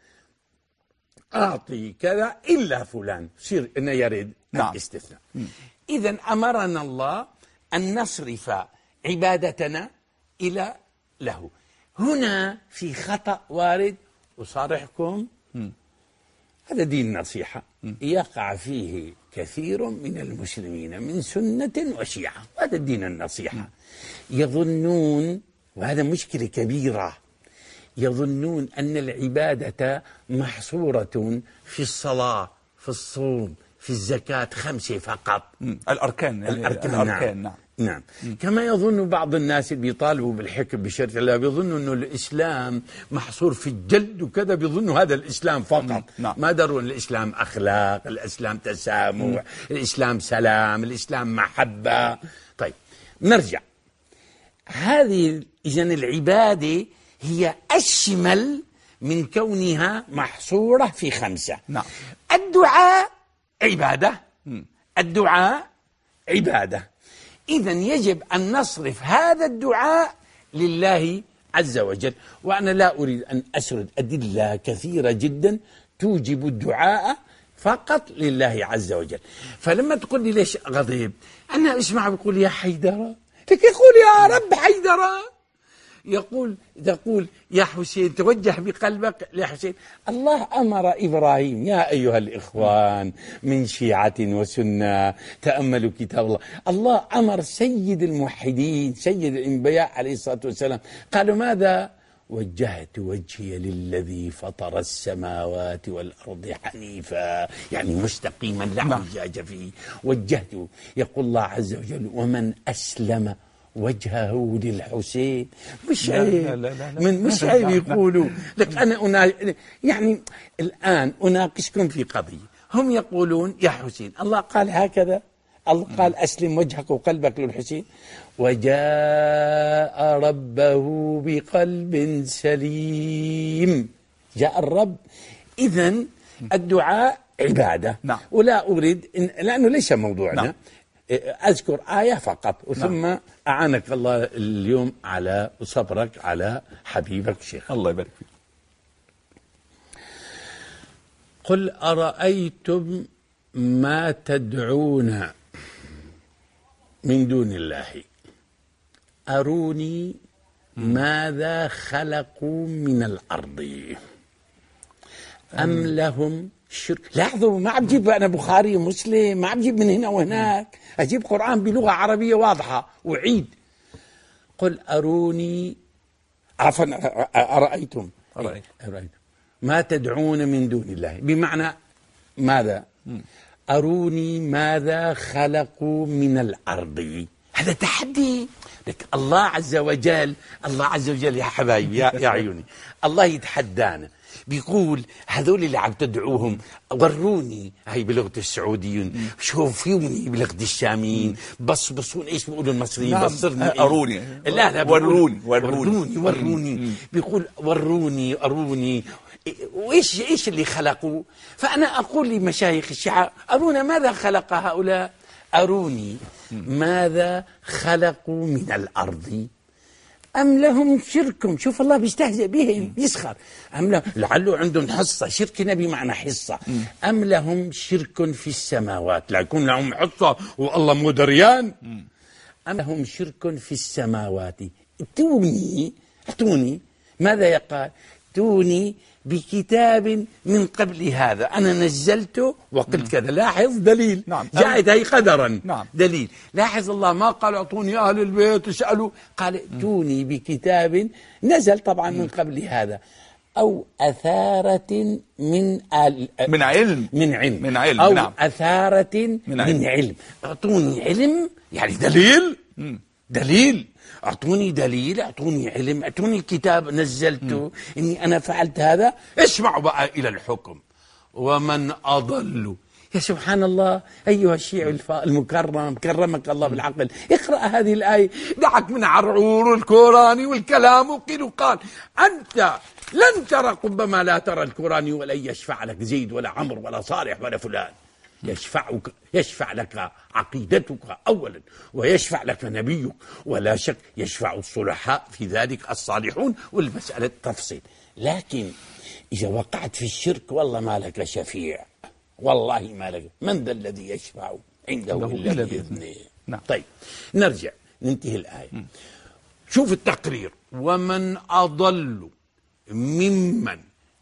M: أعطي كذا إلا فلان، يصير إنه يريد الاستثناء. إذن أمرنا الله أن نصرف عبادتنا إلى له. هنا في خطأ وارد، أصارحكم، هذا دين نصيحة يقع فيه كثير من المسلمين من سنة وشيعة، هذا الدين النصيحة. يظنون، وهذا مشكلة كبيرة، يظنون أن العبادة محصورة في الصلاة، في الصوم، في الزكاة، 5 فقط.
L: الأركان.
M: الأركان. نعم. كما يظن بعض الناس اللي بيطالبوا بالحكم بشرع الله، بيظنوا أنه الإسلام محصور في الجلد وكذا، بيظنوا هذا الإسلام فقط. ما دروا أن الإسلام أخلاق، الإسلام تسامح، الإسلام سلام، الإسلام محبة. طيب نرجع، هذه إذن العبادة هي أشمل من كونها محصورة في 5. الدعاء عبادة، الدعاء عبادة. إذن يجب أن نصرف هذا الدعاء لله عز وجل. وأنا لا أريد أن أسرد أدلة كثيرة جدا توجب الدعاء فقط لله عز وجل. فلما تقول لي ليش غضب، أنا أسمع بقول يا حيدرة، لك يقول يا رب حيدرة، يقول يا حسين توجه بقلبك لحسين. الله أمر إبراهيم يا أيها الإخوان من شيعة وسنة تأملوا كتاب الله. الله أمر سيد الموحدين سيد الأنبياء عليه الصلاة والسلام قالوا ماذا؟ وجهت وجهي للذي فطر السماوات والأرض حنيفا، يعني مستقيما لا اعوجاج فيه. وجهته. يقول الله عز وجل ومن أسلم وجهه للحسين. مش عيب مش عيب يقولوا لك أنا يعني الآن أناقشكم في قضية. هم يقولون يا حسين الله قال هكذا، الله قال أسلم وجهك وقلبك للحسين، وجاء ربه بقلب سليم. جاء الرب. إذن الدعاء عبادة. ولا أريد لأنه ليس موضوعنا. أذكر آية فقط ثم أعانك الله اليوم على صبرك على حبيبك شيخ.
L: الله يبارك فيك.
M: قل أرأيتم ما تدعون من دون الله أروني ماذا خلقوا من الأرض أم لهم شرك. لاحظوا ما عم جيب أنا بخاري مسلم، ما عم جيب من هنا وهناك، أجيب قرآن بلغة عربية واضحة وعيد. قل أروني عفوا أرأيتم ما تدعون من دون الله بمعنى ماذا؟ أروني ماذا خلقوا من الأرض. هذا تحدي لك. الله عز وجل يا حبايبي يا عيوني الله يتحدانا بيقول هذول اللي عم تدعوهم وروني، هي بلغة السعوديين، شوفوني بلغة الشاميين، بصون ايش بيقولوا المصريين؟ بصرني
L: أروني.
M: لا وروني. بيقول أروني وإيش اللي خلقوا. فأنا أقول لمشايخ الشيعة أرونا ماذا خلق هؤلاء، أروني ماذا خلقوا من الأرض أم لهم شرك. شوف الله بيستهزئ بهم يسخر. أم لهم لعله عندهم حصة، شرك نبي معنى حصة. أم لهم شرك في السماوات، لا يكون لهم حصة والله مو دريان. أم لهم شرك في السماوات أتوني ماذا يقال؟ توني بكتاب من قبل هذا أنا نزلته وقلت كذا. لاحظ دليل. جاءت هي قدرا. دليل. لاحظ الله ما قال أعطوني أهل البيت اسألوا، قال توني بكتاب نزل طبعا من قبل هذا أو أثارة من علم أو أثارة من علم. أعطوني علم يعني دليل. أعطوني دليل، أعطوني علم، أعطوني كتاب نزلته إني أنا فعلت هذا. اسمعوا بقى إلى الحكم. ومن أضل. يا سبحان الله أيها الشيعي المكرم كرمك الله بالعقل، اقرأ هذه الآية. دعك من عرعور الكوراني والكلام وقال أنت لن ترى ربما لا ترى الكوراني ولن يشفع لك زيد ولا عمرو ولا صالح ولا فلان. يشفع لك عقيدتك أولا ويشفع لك نبيك، ولا شك يشفع الصلحاء في ذلك الصالحون، والمسألة تفصيل. لكن إذا وقعت في الشرك والله ما لك شفيع، والله ما لك. من ذا الذي يشفع عنده إلا بإذنه. طيب نرجع ننتهي الآية. شوف التقرير. ومن أضل ممن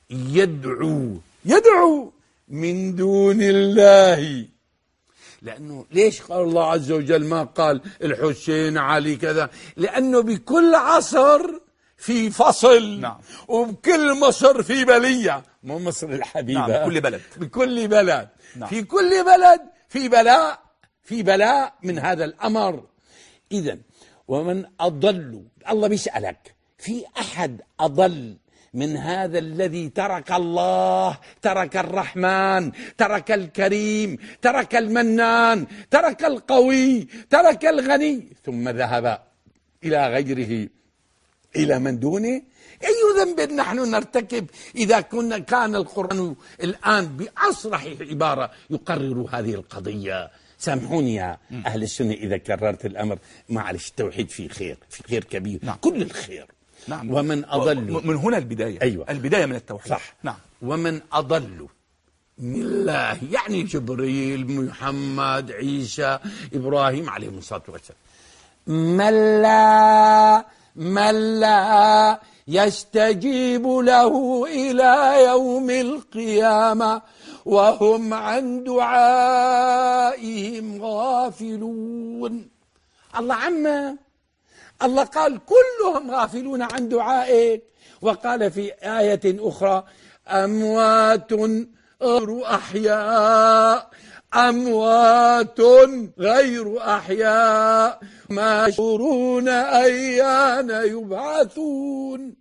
M: يدعو من دون الله. لأنه ليش قال الله عز وجل ما قال الحسين علي كذا؟ لأنه بكل عصر في فصل. وبكل مصر في بلية، مو مصر الحبيبة. بكل بلد في كل بلد في بلاء من هذا الأمر. إذن ومن أضل، الله بيسألك في أحد أضل من هذا الذي ترك الله، ترك الرحمن، ترك الكريم، ترك المنان، ترك القوي، ترك الغني، ثم ذهب إلى غيره، إلى من دونه؟ أي ذنب نحن نرتكب إذا كان القرآن الآن بأصرح عبارة يقرر هذه القضية؟ سامحوني يا أهل السنة إذا كررت الأمر، معلش التوحيد في خير كبير. كل الخير. ومن أضل.
L: من هنا البداية.
M: أيوة.
L: البداية من التوحيد.
M: صح. ومن أضل من الله، يعني جبريل، محمد، عيسى، إبراهيم عليهم الصلاة والسلام، من لا من لا يستجيب له إلى يوم القيامة وهم عن دعائهم غافلون. الله عما الله قال كلهم غافلون عن دعائك، وقال في آية أخرى أموات غير أحياء، أموات غير أحياء ما يشعرون أيان يبعثون.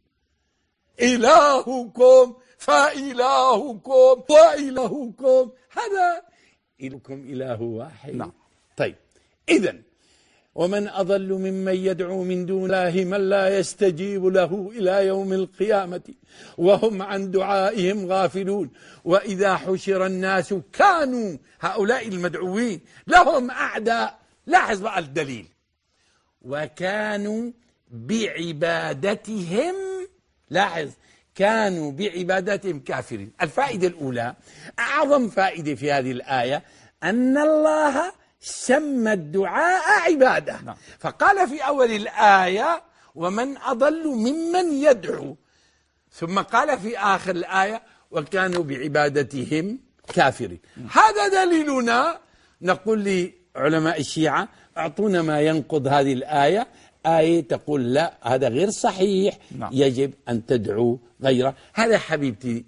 M: إلهكم فإلهكم وإلهكم، هذا إلهكم إله واحد.
L: نعم.
M: طيب إذن ومن أضل ممن يدعو من دون الله من لا يستجيب له إلى يوم القيامة وهم عن دعائهم غافلون. وإذا حشر الناس كانوا هؤلاء المدعوين لهم أعداء. لاحظ بقى الدليل، وكانوا بعبادتهم، لاحظ كانوا بعبادتهم كافرين. الفائدة الأولى، أعظم فائدة في هذه الآية، أن الله سمى الدعاء عبادة.
L: نعم.
M: فقال في أول الآية ومن أضل ممن يدعو، ثم قال في آخر الآية وكانوا بعبادتهم كافرين. هذا دليلنا. نقول لعلماء الشيعة اعطونا ما ينقض هذه الآية، آية تقول لا هذا غير صحيح.
L: نعم.
M: يجب أن تدعو غيره. هذا حبيبتي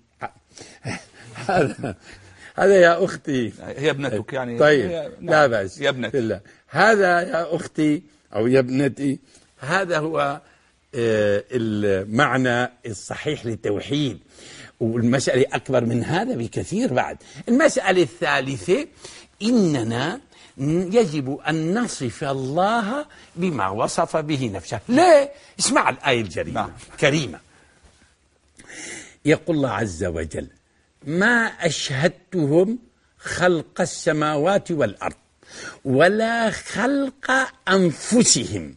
M: هذا يا أختي،
L: هي ابنتك يعني.
M: طيب لا بأس،
L: يا ابنتي.
M: لا. هذا يا أختي أو يا ابنتي، هذا هو المعنى الصحيح للتوحيد. والمسألة أكبر من هذا بكثير بعد. المسألة الثالثة، إننا يجب أن نصف الله بما وصف به نفسه. ليه؟ اسمع الآية الكريمة. يقول الله عز وجل ما أشهدتهم خلق السماوات والأرض ولا خلق أنفسهم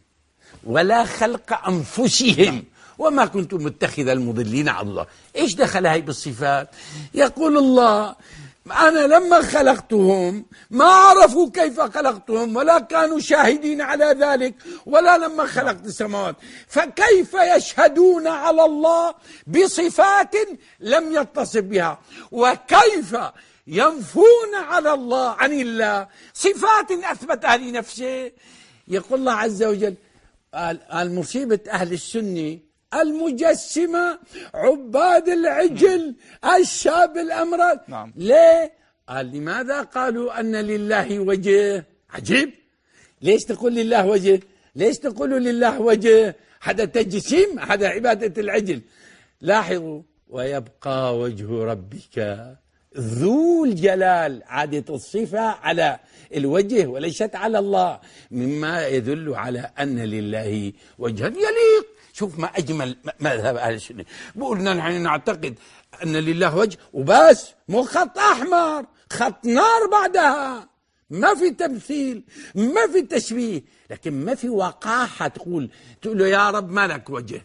M: وما كنت متخذ المضلين عن الله. إيش دخل هاي بالصفات؟ يقول الله أنا لما خلقتهم ما عرفوا كيف خلقتهم ولا كانوا شاهدين على ذلك، ولا لما خلقت السماوات، فكيف يشهدون على الله بصفات لم يتصف بها؟ وكيف ينفون على الله عن الله صفات أثبتها لنفسه؟ يقول الله عز وجل المصيبة أهل السنة المجسمة عباد العجل الشاب الأمراض.
L: نعم.
M: ليه؟ قال لماذا قالوا أن لله وجه؟ عجيب، ليش تقول لله وجه؟ ليش تقولوا لله وجه؟ هذا تجسيم، هذا عبادة العجل. لاحظوا ويبقى وجه ربك ذو الجلال، عادة الصفة على الوجه وليست على الله، مما يدل على أن لله وجها يليق. شوف ما أجمل مذهب أهل السنة، بقولنا نحن نعتقد أن لله وجه وبس، مو خط أحمر خط نار بعدها، ما في تمثيل ما في تشبيه، لكن ما في وقاحة تقول له يا رب ما لك وجه.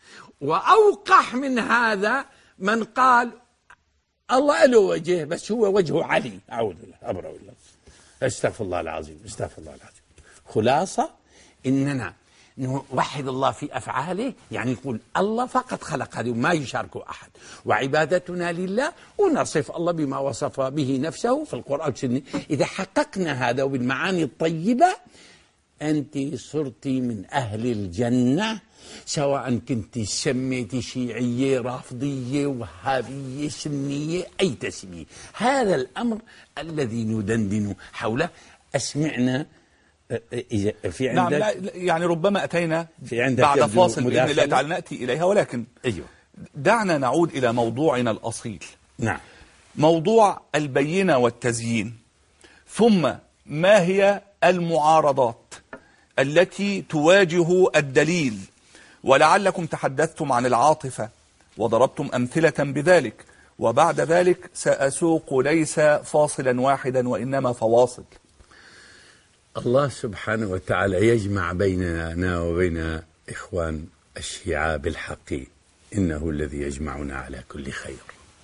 M: وأوقح من هذا من قال الله له وجه بس هو وجهه علي. أعوذ بالله أبرأ بالله، استغفر الله العظيم، استغفر الله العظيم. خلاصة إننا نوحد الله في أفعاله، يعني يقول الله فقط خلق هذه وما يشاركه أحد، وعبادتنا لله، ونصف الله بما وصف به نفسه في القرآن والسنة. إذا حققنا هذا وبالمعاني الطيبة أنت صرتي من أهل الجنة، سواء كنت سميتي شيعية رافضية وهابية سنية أي تسمية. هذا الأمر الذي ندندن حوله. أسمعنا في عندك؟
L: نعم، يعني ربما أتينا
M: في عندك
L: بعد فاصل بإذن الله تعالى
M: نأتي
L: إليها، ولكن
M: أيوه
L: دعنا نعود إلى موضوعنا الأصيل.
M: نعم.
L: موضوع البينة والتزيين، ثم ما هي المعارضات التي تواجه الدليل. ولعلكم تحدثتم عن العاطفة وضربتم أمثلة بذلك، وبعد ذلك سأسوق ليس فاصلا واحدا وإنما فواصل.
M: الله سبحانه وتعالى يجمع بيننا وبين إخوان الشيعة بالحق، إنه الذي يجمعنا على كل خير.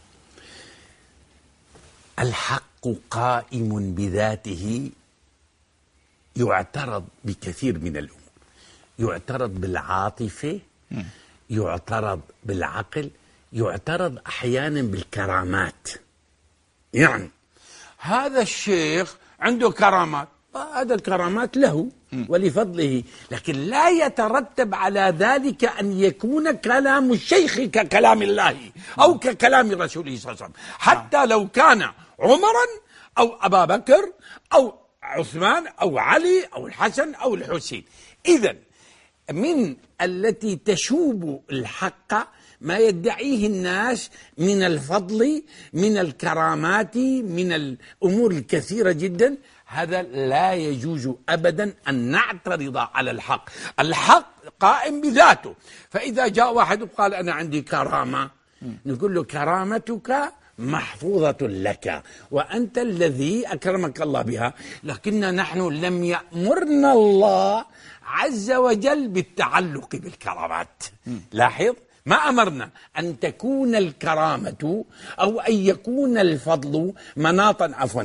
M: الحق قائم بذاته، يعترض بكثير من الأمور، يعترض بالعاطفة، يعترض بالعقل، يعترض أحيانا بالكرامات. يعني هذا الشيخ عنده كرامات، هذا الكرامات له ولفضله، لكن لا يترتب على ذلك أن يكون كلام الشيخ ككلام الله أو ككلام رسوله صلى الله عليه وسلم، حتى لو كان عمرا أو أبا بكر أو عثمان أو علي أو الحسن أو الحسين. إذن من التي تشوب الحق ما يدعيه الناس من الفضل، من الكرامات، من الأمور الكثيرة جدا. هذا لا يجوز أبدا أن نعترض على الحق. الحق قائم بذاته، فإذا جاء واحد وقال أنا عندي كرامة، نقول له كرامتك محفوظة لك وأنت الذي أكرمك الله بها، لكن نحن لم يأمرنا الله عز وجل بالتعلق بالكرامات. لاحظ، ما أمرنا أن تكون الكرامة أو أن يكون الفضل مناطا، عفوا،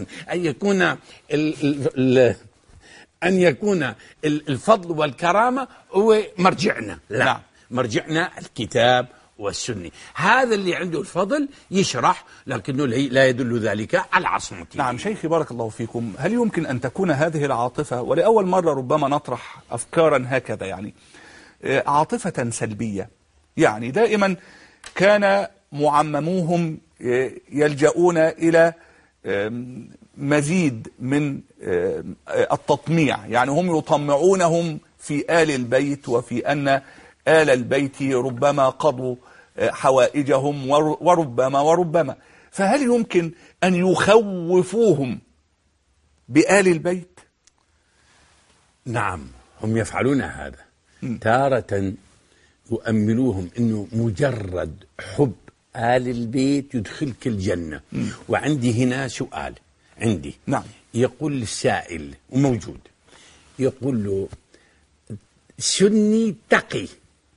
M: أن يكون الفضل والكرامة هو مرجعنا، لا، نعم. مرجعنا الكتاب والسنة. هذا اللي عنده الفضل يشرح، لكنه لا يدل ذلك على عصمته.
L: نعم شيخي بارك الله فيكم، هل يمكن أن تكون هذه العاطفة، ولأول مرة ربما نطرح أفكارا هكذا، يعني عاطفة سلبية؟ يعني دائما كان معمموهم يلجؤون إلى مزيد من التطميع، يعني هم يطمعونهم في آل البيت وفي أن آل البيت ربما قضوا حوائجهم وربما. فهل يمكن أن يخوفوهم بآل البيت؟
M: نعم، هم يفعلون هذا. تارة يؤملوهم أنه مجرد حب آل البيت يدخلك الجنة. وعندي هنا سؤال، عندي، نعم، يقول السائل وموجود، يقول له سني تقي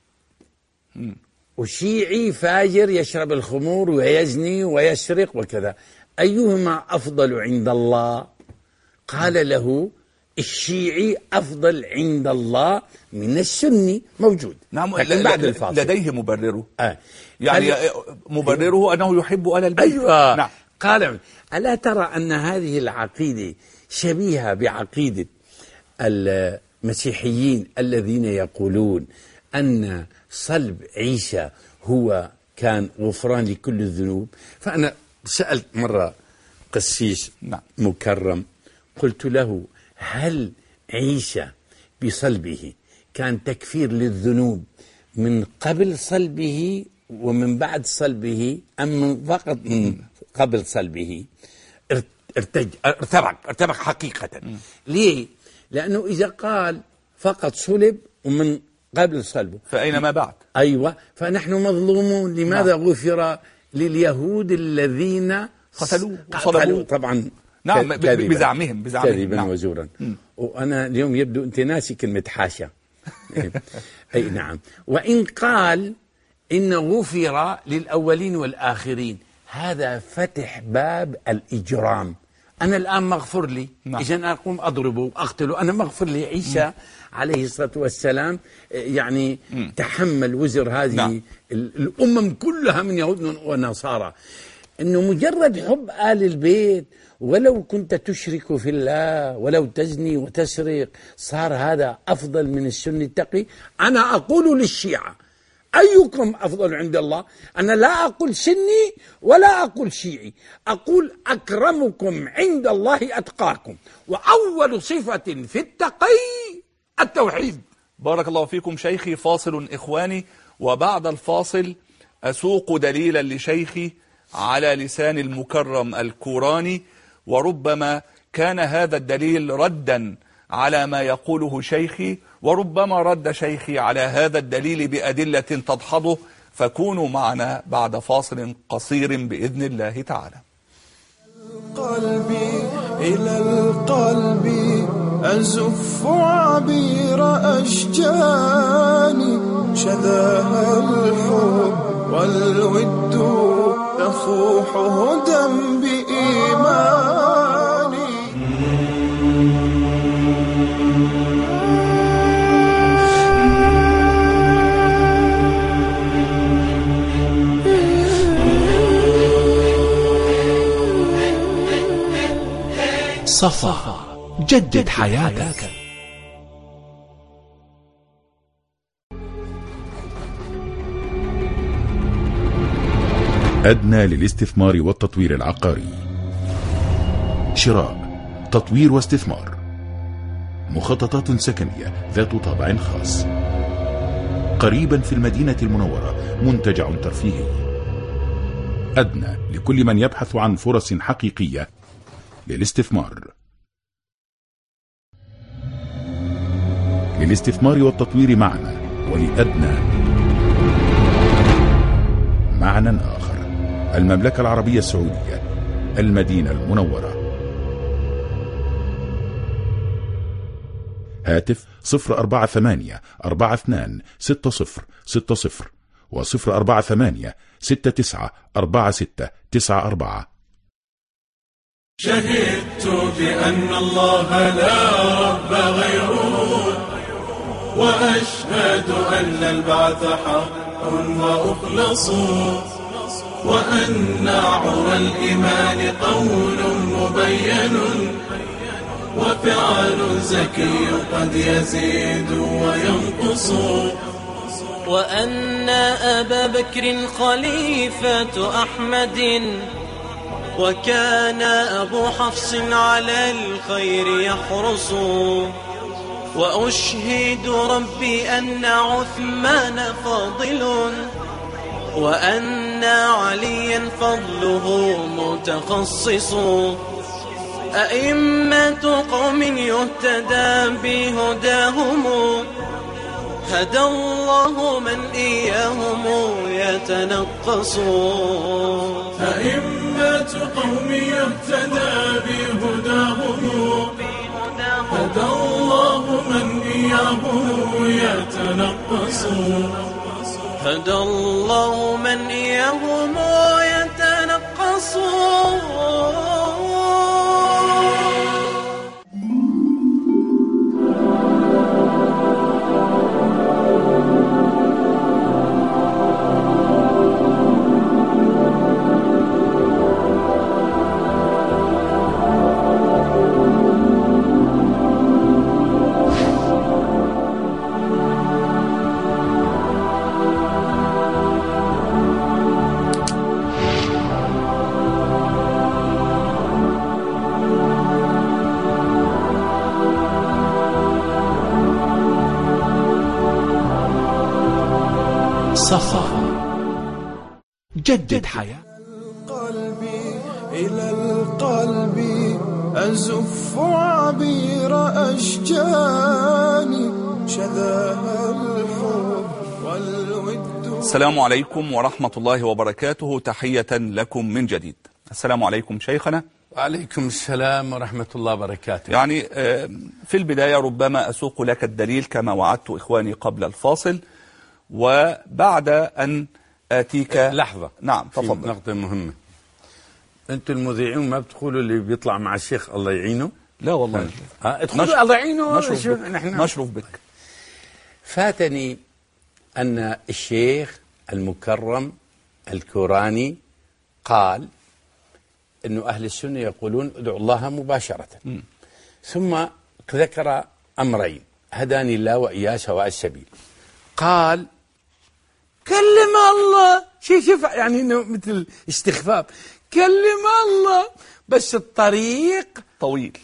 M: وشيعي فاجر يشرب الخمور ويزني ويسرق وكذا، أيهما أفضل عند الله؟ قال له الشيعي أفضل عند الله من السني. موجود،
L: نعم، بعد الفاصل لديه مبرره. يعني مبرره أنه يحب آل البيت.
M: أيوة. نعم. قال ألا ترى أن هذه العقيدة شبيهة بعقيدة المسيحيين الذين يقولون أن صلب عيسى هو كان غفران لكل الذنوب؟ فأنا سألت مرة قسيس، نعم، مكرم، قلت له هل عيسى بصلبه كان تكفير للذنوب من قبل صلبه ومن بعد صلبه، أم من فقط من قبل صلبه؟ ارتبك حقيقة. ليه؟ لأنه إذا قال فقط صلب ومن قبل صلبه
L: فأين ما بعد؟
M: أيوة، فنحن مظلومون. لماذا غفر لليهود الذين
L: قتلوه وصلبوه؟
M: طبعا
L: نعم، بزعمهم
M: كذبا،
L: نعم.
M: وزورا. وأنا اليوم يبدو أنت ناسي كلمة حاشا. أي نعم. وإن قال إن غفر للأولين والآخرين، هذا فتح باب الإجرام. أنا الآن مغفر لي، نعم، إذن أقوم أضربه وأقتله، أنا مغفر لي. عيسى عليه الصلاة والسلام يعني تحمل وزر هذه، نعم، الأمم كلها من يهود ونصارى. إنه مجرد حب آل البيت، ولو كنت تشرك في الله ولو تزني وتسرق، صار هذا أفضل من السني التقي. أنا أقول للشيعة أيكم أفضل عند الله؟ أنا لا أقول سني ولا أقول شيعي، أقول أكرمكم عند الله أتقاكم، وأول صفة في التقي التوحيد.
L: بارك الله فيكم شيخي. فاصل إخواني، وبعد الفاصل أسوق دليلا لشيخي على لسان المكرم الكوراني، وربما كان هذا الدليل ردا على ما يقوله شيخي، وربما رد شيخي على هذا الدليل بأدلة تدحضه. فكونوا معنا بعد فاصل قصير بإذن الله تعالى.
G: قلبي إلى القلب أزف عبير أشجاني، شذاها الحب والود يفوح هدى بإيماني.
A: صفا، جدد حياتك.
K: أدنى للاستثمار والتطوير العقاري. شراء، تطوير واستثمار، مخططات سكنية ذات طابع خاص. قريبا في المدينة المنورة، منتجع ترفيهي. أدنى لكل من يبحث عن فرص حقيقية للاستثمار. للاستثمار والتطوير معنا ولأدنى معنى آخر. المملكة العربية السعودية، المدينة المنورة. هاتف 048-42-60-60 و048-69-4694.
E: شهدت بأن الله لا رب غيره، وأشهد أن البعث حق وأخلص، وأن عرى الإيمان قول مبين، وفعل زكي قد يزيد وينقص،
D: وأن أبا بكر خليفة أحمد، وكان أبو حفص على الخير يحرص، وأشهد ربي أن عثمان فاضل، وأن عليا فضله متخصص، أئمة قوم يهتدى بهداهم، هدى الله من إياهم يتنقص.
E: أئمة قوم يهتدى بهداهم، هدى الله من إياهم يتنقص.
D: هدى الله من إياهم يتنقص.
A: صفا، جدد حياة.
G: قلبي إلى القلب أزف عبير أشجاني، شذاها الحب والود.
L: السلام عليكم ورحمة الله وبركاته. تحية لكم من جديد. السلام عليكم شيخنا.
M: وعليكم السلام ورحمة الله وبركاته.
L: يعني في البداية ربما أسوق لك الدليل كما وعدت إخواني قبل الفاصل، وبعد أن آتيك
M: لحظة.
L: نعم تفضل.
M: نقطة مهمة، أنتم المذيعون ما بتقولوا اللي بيطلع مع الشيخ الله يعينه؟
L: لا والله.
M: ادخلوا الله يعينه.
L: نشرف بك.
M: فاتني أن الشيخ المكرم الكوراني قال أنه أهل السنة يقولون ادعوا الله مباشرة. ثم ذكر أمرين هداني الله وإياه سواء السبيل. قال كلم الله، شوف يعني انه مثل استخفاف، كلم الله بس الطريق
L: طويل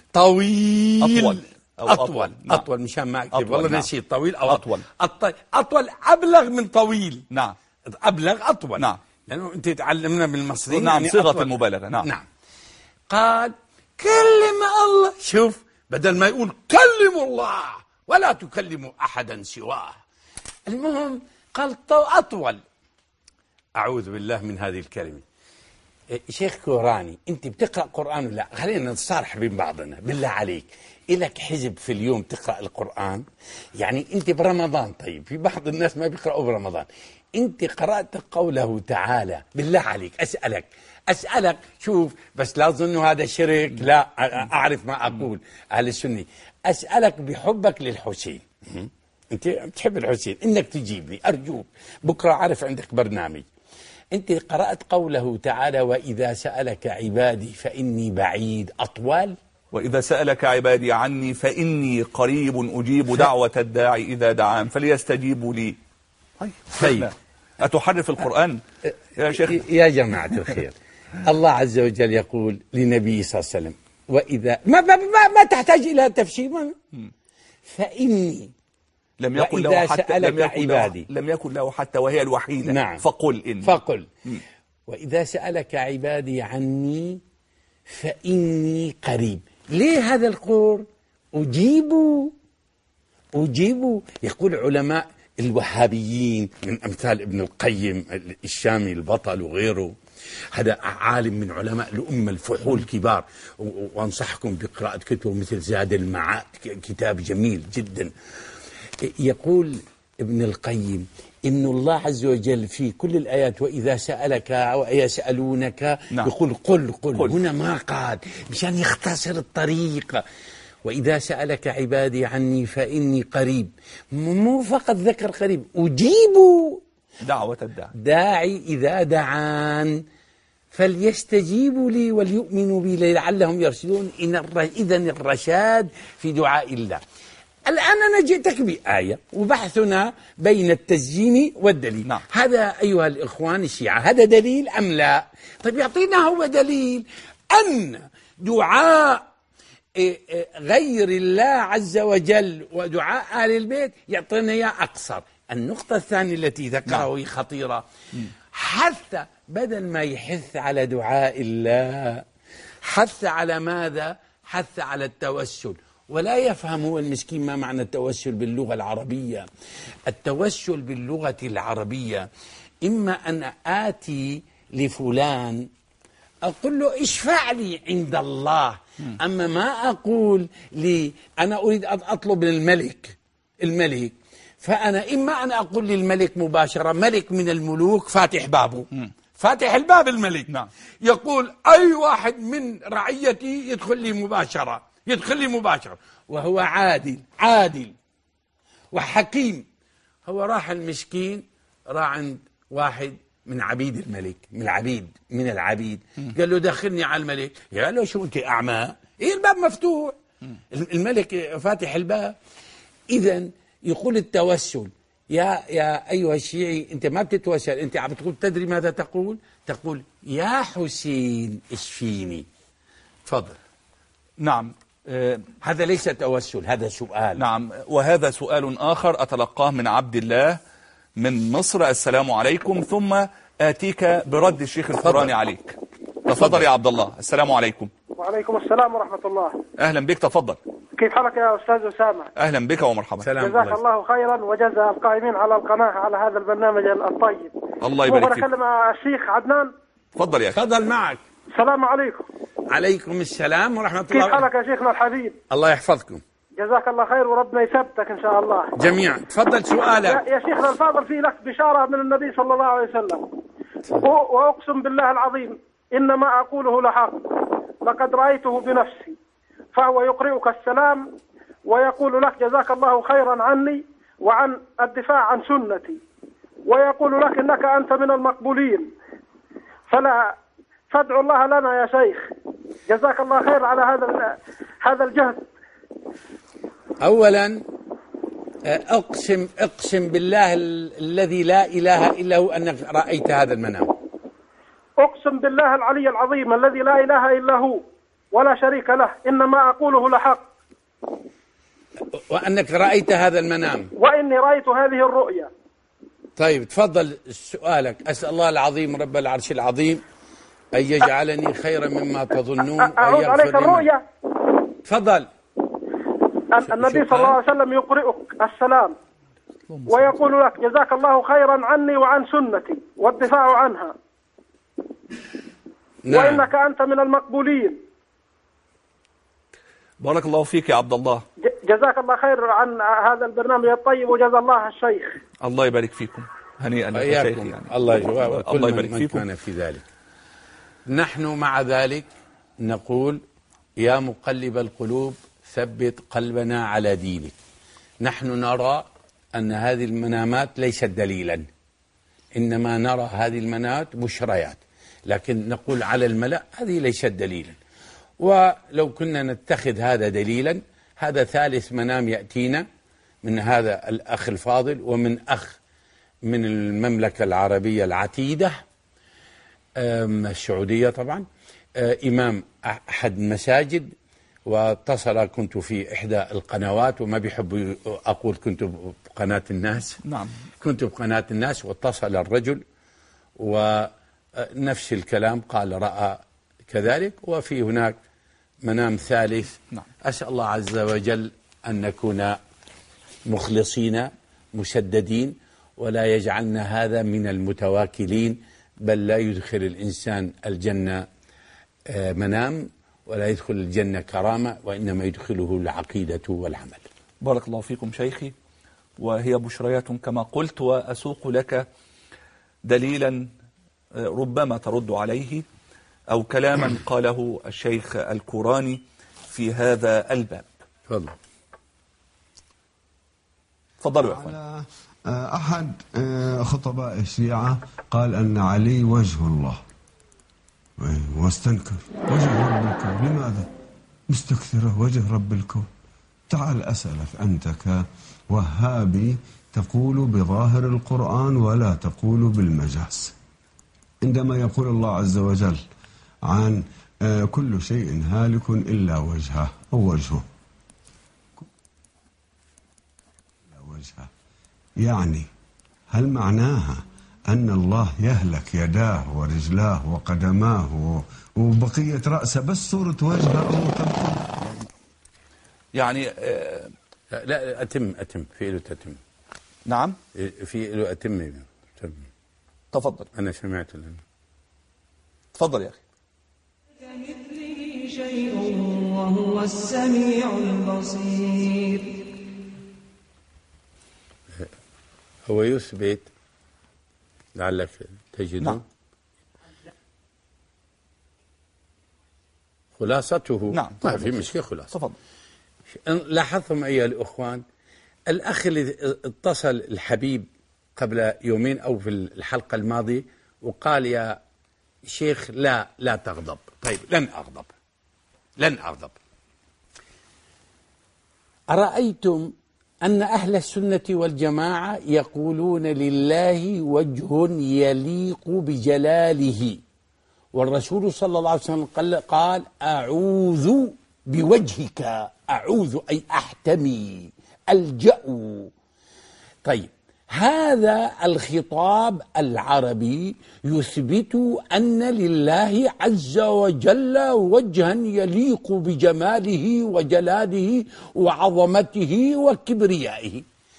M: أطول مشان ما أكتب والله نسيت طويل أو
L: أطول.
M: أطول أبلغ من طويل.
L: نعم
M: أبلغ أطول.
L: نعم
M: لأنه أنت تعلمنا بالمصري.
L: نعم يعني صيغة المبالغة.
M: نعم. قال كلم الله، شوف بدل ما يقول كلموا الله ولا تكلموا أحدا سواه، المهم قال أطول. أعوذ بالله من هذه الكلمة. شيخ كوراني أنت بتقرأ قرآن ولا؟ خلينا نتصارح بين بعضنا بالله عليك، إلك حزب في اليوم تقرأ القرآن؟ يعني أنت برمضان، طيب في بعض الناس ما بيقرأوا برمضان، أنت قرأت قوله تعالى بالله عليك أسألك شوف، بس لا تظنوا هذا شرك، لا أعرف ما أقول أهل السنة. أسألك بحبك للحسين، أنت بتحب الحسين، إنك تجيبني أرجوك، بكرة أعرف عندك برنامج. أنت قرأت قوله تعالى وإذا سألك عبادي فإني بعيد، أطول
L: وإذا سألك عبادي عني فإني قريب أجيب دعوة الداعي إذا دعان فليستجيبوا لي.
M: طيب
L: أتحرف القرآن يا شيخ؟
M: يا جماعة الخير، الله عز وجل يقول لنبي صلى الله عليه وسلم وإذا ما تحتاج إلى تفسير، فإني
L: لم يكن له حتى لم يكن له حتى وهي الوحيدة.
M: نعم. فقل وإذا سألك عبادي عني فإني قريب. ليه هذا القول؟ أجيب. يقول علماء الوهابيين من أمثال ابن القيم الشامي البطل وغيره، هذا عالم من علماء الأمة الفحول الكبار، وأنصحكم بقراءة كتبه مثل زاد المعاد، كتاب جميل جدا. يقول ابن القيم إن الله عز وجل في كل الآيات وإذا سألك ويسألونك يقول قل. هنا ما قال مشان يختصر الطريقة. وإذا سألك عبادي عني فإني قريب، مو فقط ذكر قريب، أجيب
L: دعوة
M: داعي إذا دعان فليستجيبوا لي وليؤمنوا بي لعلهم يرشدون. إذن الرشاد في دعاء الله. الآن أنا جئتك بآية وبحثنا بين التسجيل والدليل.
L: نعم.
M: هذا أيها الإخوان الشيعة هذا دليل أم لا؟ طيب يعطينا هو دليل أن دعاء غير الله عز وجل ودعاء آل البيت يعطينا إياه أقصر. النقطة الثانية التي ذكرها وهي خطيرة، حث بدل ما يحث على دعاء الله حث على ماذا؟ حث على التوسل. ولا يفهم هو المسكين ما معنى التوسل باللغة العربية. التوسل باللغة العربية إما أن آتي لفلان أقول له اشفع لي عند الله، أما ما أقول لي أنا أريد أن أطلب الملك فأنا إما أن أقول للملك مباشرة، ملك من الملوك فاتح بابه، فاتح الباب الملك، يقول أي واحد من رعيتي يدخل لي مباشرة وهو عادل وحكيم. هو راح المسكين راح عند واحد من عبيد الملك، من العبيد قال له دخلني على الملك. قال له شو أنت أعمى؟ الباب مفتوح، الملك فاتح الباب. إذن يقول التوسل يا أيها الشيعي أنت ما بتتوسل، أنت عم بتقول تدري ماذا تقول؟ تقول يا حسين اشفيني. تفضل.
L: نعم.
M: هذا ليس توسل، هذا سؤال.
L: نعم. وهذا سؤال آخر أتلقاه من عبد الله من مصر. السلام عليكم، ثم آتيك برد الشيخ القراني عليك. تفضل يا عبد الله. السلام عليكم.
O: وعليكم السلام ورحمة الله.
L: أهلا بك، تفضل.
O: كيف حالك يا أستاذ أسامة؟
L: أهلا بك ومرحبا.
O: جزاك الله خيرا وجزا القائمين على القناة على هذا البرنامج الطيب.
L: الله يبارك فيك.
O: أكلم الشيخ عدنان.
L: تفضل يا شيخ.
M: تفضل معك.
O: السلام عليكم.
M: عليكم السلام ورحمة الله.
O: كيف حالك يا شيخنا الحبيب؟
M: الله يحفظكم.
O: جزاك الله خير وربنا يثبتك إن شاء الله
M: جميعا. تفضل سؤالك
O: يا شيخنا الفاضل. في لك بشارة من النبي صلى الله عليه وسلم، وأقسم بالله العظيم إنما أقوله لحق، لقد رأيته بنفسي، فهو يقرئك السلام ويقول لك جزاك الله خيرا عني وعن الدفاع عن سنتي، ويقول لك إنك أنت من المقبولين، فادعوا الله لنا يا شيخ. جزاك الله خير على هذا الجهد.
M: أولا أقسم بالله الذي لا إله إلا هو أنك رأيت هذا المنام.
O: أقسم بالله العلي العظيم الذي لا إله إلا هو ولا شريك له، إنما أقوله لحق.
M: وأنك رأيت هذا المنام.
O: وإني رأيت هذه الرؤيا.
M: طيب تفضل سؤالك. أسأل الله العظيم رب العرش العظيم أن يجعلني خيرا مما تظنون.
O: أعود عليك الرؤيا.
M: تفضل.
O: النبي صلى الله عليه وسلم يقرئك السلام ويقول لك جزاك الله خيرا عني وعن سنتي والدفاع عنها.
M: نعم.
O: وإنك أنت من المقبولين.
L: بارك الله فيك يا عبد الله.
O: جزاك الله خير عن هذا البرنامج الطيب وجزا الله الشيخ.
L: الله يبارك فيكم. هنيئا لك يا شيخ. يعني
M: الله يبارك
L: فيكم.
M: كان في ذلك. نحن مع ذلك نقول يا مقلب القلوب ثبت قلبنا على دينك. نحن نرى أن هذه المنامات ليست دليلا، إنما نرى هذه المنامات بشريات، لكن نقول على الملأ هذه ليست دليلا. ولو كنا نتخذ هذا دليلا، هذا ثالث منام يأتينا من هذا الأخ الفاضل ومن أخ من المملكة العربية العتيدة السعودية طبعا، إمام أحد المساجد، واتصل، كنت في إحدى القنوات وما بيحب أقول كنت بقناة الناس،
L: نعم
M: كنت بقناة الناس، واتصل الرجل ونفس الكلام قال رأى كذلك، وفي هناك منام ثالث.
L: نعم.
M: أسأل الله عز وجل أن نكون مخلصين مسددين، ولا يجعلنا هذا من المتواكلين، بل لا يدخل الإنسان الجنة منام، ولا يدخل الجنة كرامة، وإنما يدخله العقيدة والعمل.
L: بارك الله فيكم شيخي، وهي بشريات كما قلت، وأسوق لك دليلا ربما ترد عليه أو كلاما قاله الشيخ الكوراني في هذا الباب. تفضلوا يا أخوان.
N: أحد خطباء الشيعة قال أن علي وجه الله، واستنكر وجه رب الكون. لماذا مستكثرة وجه رب الكون؟ تعال أسألك، أنت كوهابي تقول بظاهر القرآن ولا تقول بالمجاز، عندما يقول الله عز وجل عن كل شيء هالك إلا وجهه أو وجهه، يعني هل معناها أن الله يهلك يداه ورجلاه وقدماه وبقية رأسه بس صورة وجهه تبقى؟
L: يعني
M: لا أتم في له تتم.
L: نعم
M: في له أتم.
L: تفضل.
M: أنا سمعت الآن.
L: تفضل يا أخي.
P: كمثله شيء وهو السميع البصير.
M: هو يثبت، لعلك تجده.
L: نعم.
M: خلاصته.
L: نعم.
M: ما في مشكلة. خلاصة.
L: تفضل.
M: لاحظتم أيها الأخوان، الأخ اللي اتصل الحبيب قبل يومين أو في الحلقة الماضية وقال يا شيخ لا تغضب. طيب لن أغضب. أرأيتم أن أهل السنة والجماعة يقولون لله وجه يليق بجلاله، والرسول صلى الله عليه وسلم قال أعوذ بوجهك، أعوذ أي أحتمي، ألجأ. طيب هذا الخطاب العربي يثبت أن لله عز وجل وجها يليق بجماله وجلاله وعظمته وكبريائه.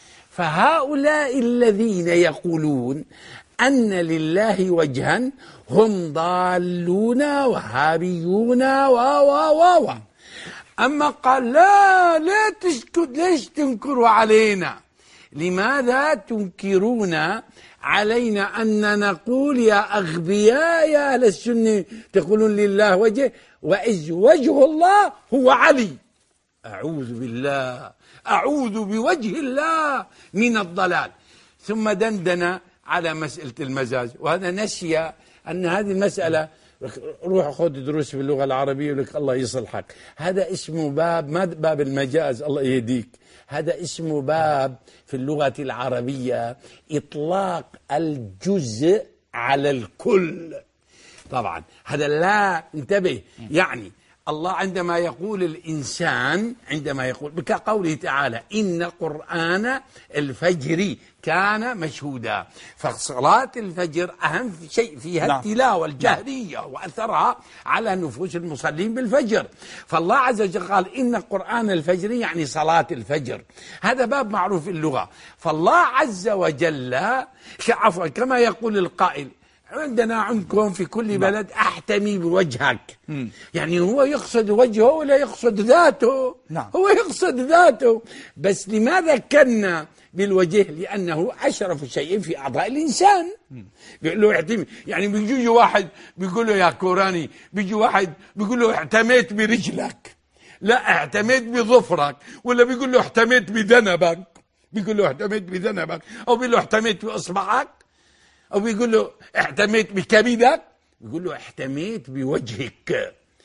M: فهؤلاء الذين يقولون أن لله وجها هم ضالون وهابيون و أما قال لا تسكت، ليش تنكروا علينا؟ لماذا تنكرون علينا أن نقول يا أغبياء يا أهل السنة تقولون لله وجه، وإذ وجه الله هو علي؟ أعوذ بالله، أعوذ بوجه الله من الضلال. ثم دندن على مسألة المجاز، وهذا نسي أن هذه المسألة، روح خذ دروس في اللغة العربية ولك الله يصلحك، هذا اسمه باب، ما باب المجاز، الله يهديك، هذا اسمه باب في اللغة العربية إطلاق الجزء على الكل. طبعا هذا لا انتبه، يعني الله عندما يقول الإنسان، عندما يقول كقوله تعالى إن قرآن الفجر كان مشهودا، فصلاة الفجر أهم شيء فيها التلاوة الجهرية وأثرها على نفوس المصلين بالفجر. فالله عز وجل قال إن قرآن الفجر يعني صلاة الفجر، هذا باب معروف في اللغة. فالله عز وجل عفوا كما يقول القائل عندنا عندكم في كل بلد أحتمي بوجهك، يعني هو يقصد وجهه ولا يقصد ذاته؟ هو يقصد ذاته، بس لماذا كنا بالوجه؟ لأنه أشرف شيء في أعضاء الإنسان. بيقول له احتمي، يعني بيجي واحد بيقول له يا كوراني، بيجي واحد بيقول له احتميت برجلك، لا احتميت بظفرك، ولا بيقول له احتميت بذنبك، بيقول له احتميت بذنبك، أو بيقول له احتميت بإصبعك، أو بيقول له احتميت بكبدك، بيقول له احتميت بوجهك.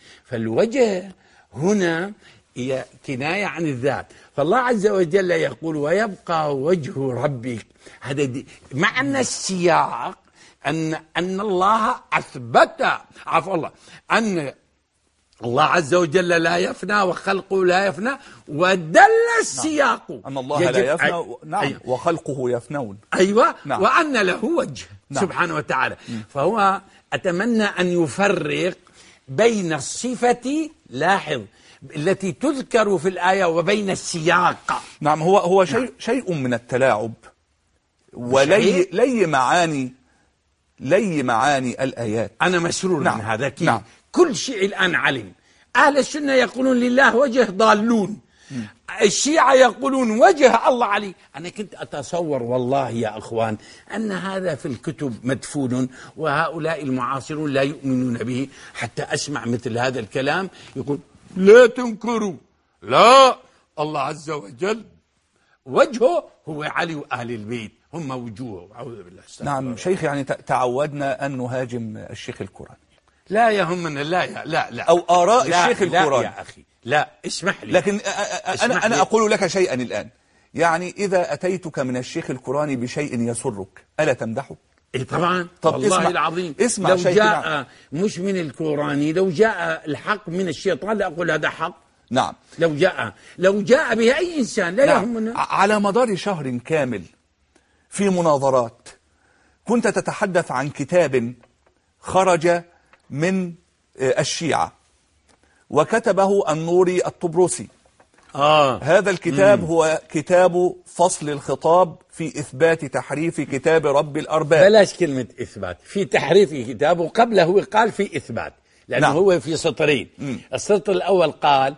M: فالوجه هنا هي كناية عن الذات. فالله عز وجل يقول ويبقى وجه ربك. هذا معنى السياق أن الله أثبت عفوا الله أن الله عز وجل لا يفنى وخلقه لا يفنى، ودل السياق
L: أن الله لا يفنى نعم أيوة. وخلقه يفنون
M: أيوة نعم. وأن له وجه نعم. سبحانه وتعالى. فهو أتمنى أن يفرق بين الصفة لاحظ التي تذكر في الآية وبين السياق.
L: نعم هو شيء من التلاعب ولي معاني الآيات.
M: أنا مسرور من هذا كيف كل شيء الآن علم. أهل السنة يقولون لله وجه ضالون، الشيعة يقولون وجه الله عليه. أنا كنت أتصور والله يا أخوان أن هذا في الكتب مدفون وهؤلاء المعاصرون لا يؤمنون به، حتى أسمع مثل هذا الكلام يقول لا تنكروا، لا الله عز وجل وجهه هو علي وأهل البيت هم وجوهه. أعوذ بالله.
L: نعم شيخ، يعني تعودنا أن نهاجم الشيخ القرآني.
M: لا يهمنا، لا
L: أو آراء الشيخ القرآني.
M: لا يا أخي لا، اسمح لي.
L: لكن أنا أقول لك شيئا الآن، يعني إذا أتيتك من الشيخ القرآني بشيء يسرك ألا تمدحه؟
M: إيه طبعا.
L: طب
M: والله العظيم
L: اسمع
M: لو جاء مش من القرآني، لو جاء الحق من الشيطان لا أقول هذا حق.
L: نعم
M: لو جاء به أي إنسان لا يهمنا.
L: على مدار شهر كامل في مناظرات كنت تتحدث عن كتاب خرج من الشيعة وكتبه النوري الطبرسي. هذا الكتاب هو كتاب فصل الخطاب في إثبات تحريف كتاب رب الأرباب.
M: بلاش كلمة إثبات، في تحريف كتابه قبله قال في إثبات، لأنه هو في سطرين. السطر الأول قال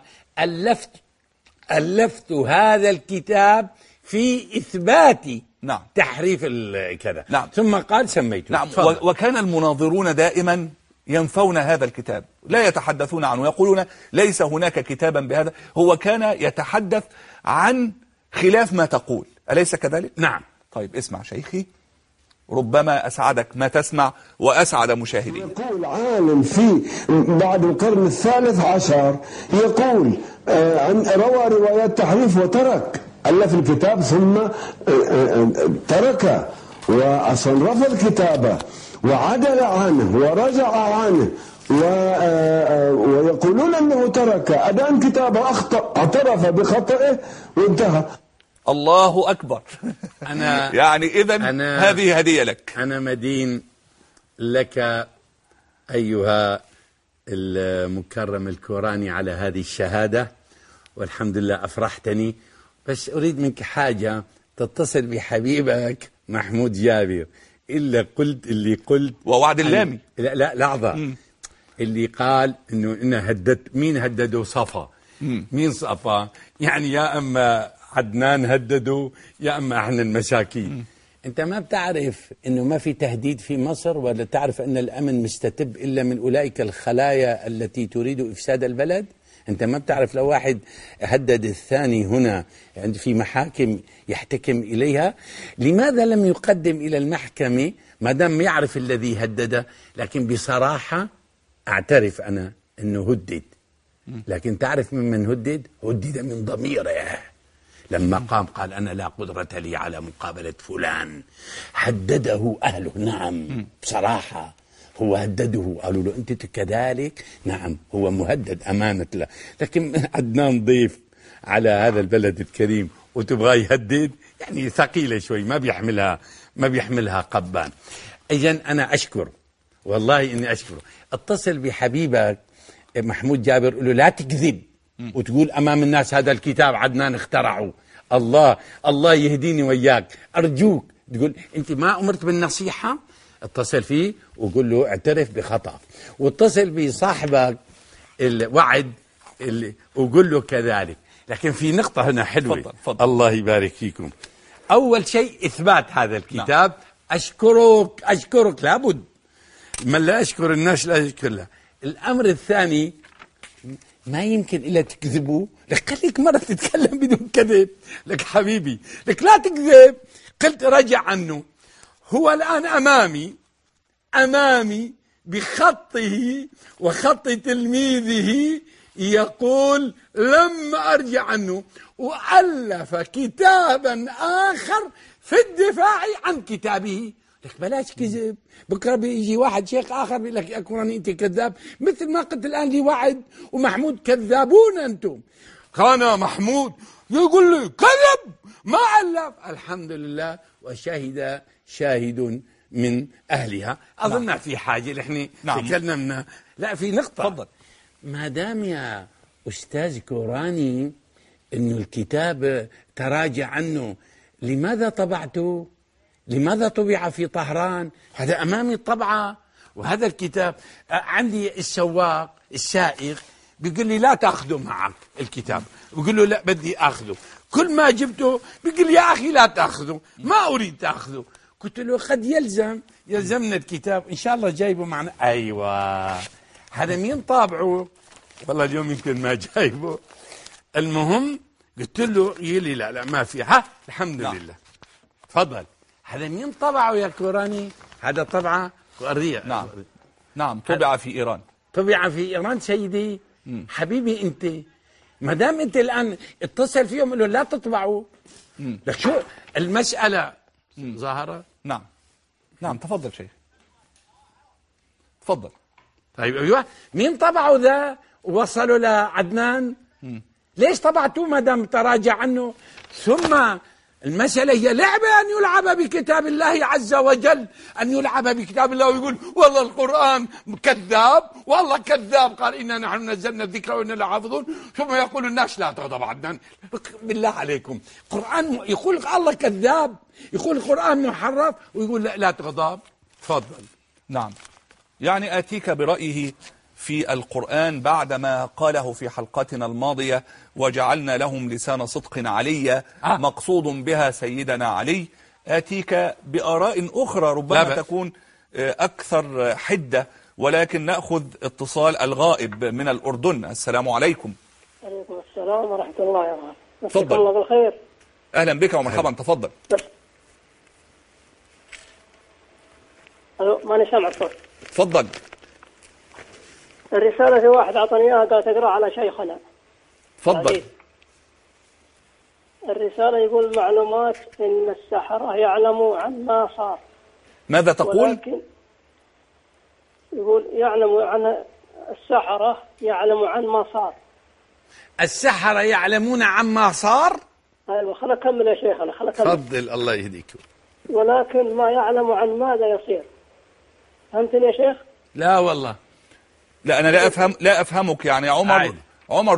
M: ألفت هذا الكتاب في إثبات تحريف كذا. ثم قال سميته.
L: وكان المناظرون دائما ينفون هذا الكتاب، لا يتحدثون عنه، يقولون ليس هناك كتابا بهذا. هو كان يتحدث عن خلاف ما تقول، أليس كذلك؟
M: نعم.
L: طيب اسمع شيخي، ربما أسعدك ما تسمع وأسعد مشاهدين.
N: يقول عالم في بعد القرن الثالث عشر يقول روى روايات تحريف وترك، ألف الكتاب ثم ترك وأصلا رفض كتابه وعدل عنه ورجع عنه ويقولون أنه ترك أدان كتابه، أخطأ، اعترف بخطئه وانتهى.
L: الله أكبر. يعني إذن هذه هدية لك.
M: أنا مدين لك أيها المكرم الكوراني على هذه الشهادة، والحمد لله أفرحتني. بس أريد منك حاجة، تتصل بحبيبك محمود جابر اللي قلت
L: ووعد اللامي.
M: لا لحظة. اللي قال إنه هددت. مين هدده؟ صفا. مين صفا؟ يعني يا أما عدنان هدده يا أما احنا المساكين. انت ما بتعرف انه ما في تهديد في مصر، ولا تعرف ان الامن مستتب الا من اولئك الخلايا التي تريد افساد البلد؟ انت ما بتعرف لو واحد هدد الثاني هنا عند في محاكم يحتكم اليها، لماذا لم يقدم الى المحكمة ما دام يعرف الذي هدده؟ لكن بصراحة اعترف انا انه هدد، لكن تعرف من هدد؟ هدد من ضميره. لما قال أنا لا قدرة لي على مقابلة فلان، هدده أهله. نعم بصراحة هو هدده، قالوا له أنت كذلك. نعم هو مهدد أمانة الله، لكن عدنان ضيف على هذا البلد الكريم وتبغى يهدد، يعني ثقيلة شوي، ما بيحملها قبان. إذن أنا أشكر، والله إني أشكره. اتصل بحبيبك محمود جابر، قل له لا تكذب وتقول أمام الناس هذا الكتاب عدنان اخترعه. الله يهديني وياك، أرجوك تقول أنت ما أمرت بالنصيحة. اتصل فيه وقل له اعترف بخطأ، واتصل بصاحبك الوعد وقل له كذلك. لكن في نقطة هنا حلوة. فضل. الله يبارك فيكم. أول شيء إثبات هذا الكتاب. أشكرك لابد، من لا أشكر الناس لا أشكر له. الأمر الثاني، ما يمكن إلا تكذبوا. لك خليك مرة تتكلم بدون كذب. لك حبيبي، لك لا تكذب. قلت رجع عنه. هو الآن أمامي بخطه وخط تلميذه يقول لم أرجع عنه، وألف كتابا آخر في الدفاع عن كتابه. لك بلاش كذب، بكره بيجي واحد شيخ آخر بيقول لك يا كوراني أنت كذاب، مثل ما قلت الآن لي وعد ومحمود كذابون أنتم. كان محمود يقول لي كذب ما ألف، الحمد لله وشهد شاهد من أهلها. أظن
L: نعم.
M: في حاجة نحن
L: نعم.
M: تكلمنا، لا في نقطة.
L: تفضل.
M: ما دام يا أستاذ كوراني إنه الكتاب تراجع عنه، لماذا طبعته؟ لماذا طبع في طهران؟ هذا أمامي الطبعة، وهذا الكتاب عندي السواق السائق بيقول لي لا تأخذه معك الكتاب، بيقول له لا بدي أخذه، كل ما جبته بيقول لي يا أخي لا تأخذه، ما أريد تأخذه. قلت له قد يلزمنا الكتاب، إن شاء الله جايبه معنا. أيوة، هذا مين طابعه؟ والله اليوم يمكن ما جايبه. المهم قلت له يقول لي لا ما في. الحمد لله. تفضل. هذا مين طبعه يا كوراني؟ هذا طبعه قرية.
L: نعم طبع في إيران.
M: طبع في إيران سيدي. حبيبي أنت ما دام أنت الآن اتصل فيهم قال له لا تطبعوا. لك شو المسألة ظاهرة؟
L: نعم تفضل شيخ، تفضل.
M: طيب أيوة، مين طبعه ذا ووصلوا لعدنان؟ ليش طبعتوه ما دام تراجع عنه؟ ثم المسألة هي لعبة أن يلعب بكتاب الله عز وجل، أن يلعب بكتاب الله ويقول والله القرآن كذاب، والله كذاب، قال إنا نحن نزلنا الذكر وإنا لحافظون، ثم يقول الناس لا تغضب عدنان. بالله عليكم، قرآن يقول الله كذاب، يقول القرآن محرف ويقول لا تغضب. تفضل.
L: نعم، يعني آتيك برأيه في القرآن بعدما قاله في حلقتنا الماضية وجعلنا لهم لسان صدق عليا مقصود بها سيدنا علي. آتيك بآراء أخرى ربما تكون أكثر حدة، ولكن نأخذ اتصال الغائب من الأردن. السلام عليكم.
Q: عليكم السلام ورحمة الله وبركاته.
L: تفضل.
Q: الله بالخير.
L: أهلا بك ومرحبا. تفضل.
Q: ألو، ماني سامع الصوت.
L: تفضل.
Q: الرسالة في واحد أعطاني إياها قال تقرأ على شيخنا.
L: تفضل.
Q: الرسالة يقول معلومات إن السحرة يعلموا عن ما صار.
L: ماذا تقول؟
Q: ولكن يقول يعلموا عن السحرة يعلموا عن ما صار.
M: السحرة يعلمون عما صار؟
Q: أيوة، خلنا أكمل يا شيخنا، خلنا أكمل.
M: تفضل الله يهديك.
Q: ولكن ما يعلم عن ماذا يصير. فهمتني يا شيخ؟
L: لا والله، لا أنا لا أفهمك يعني يا عمر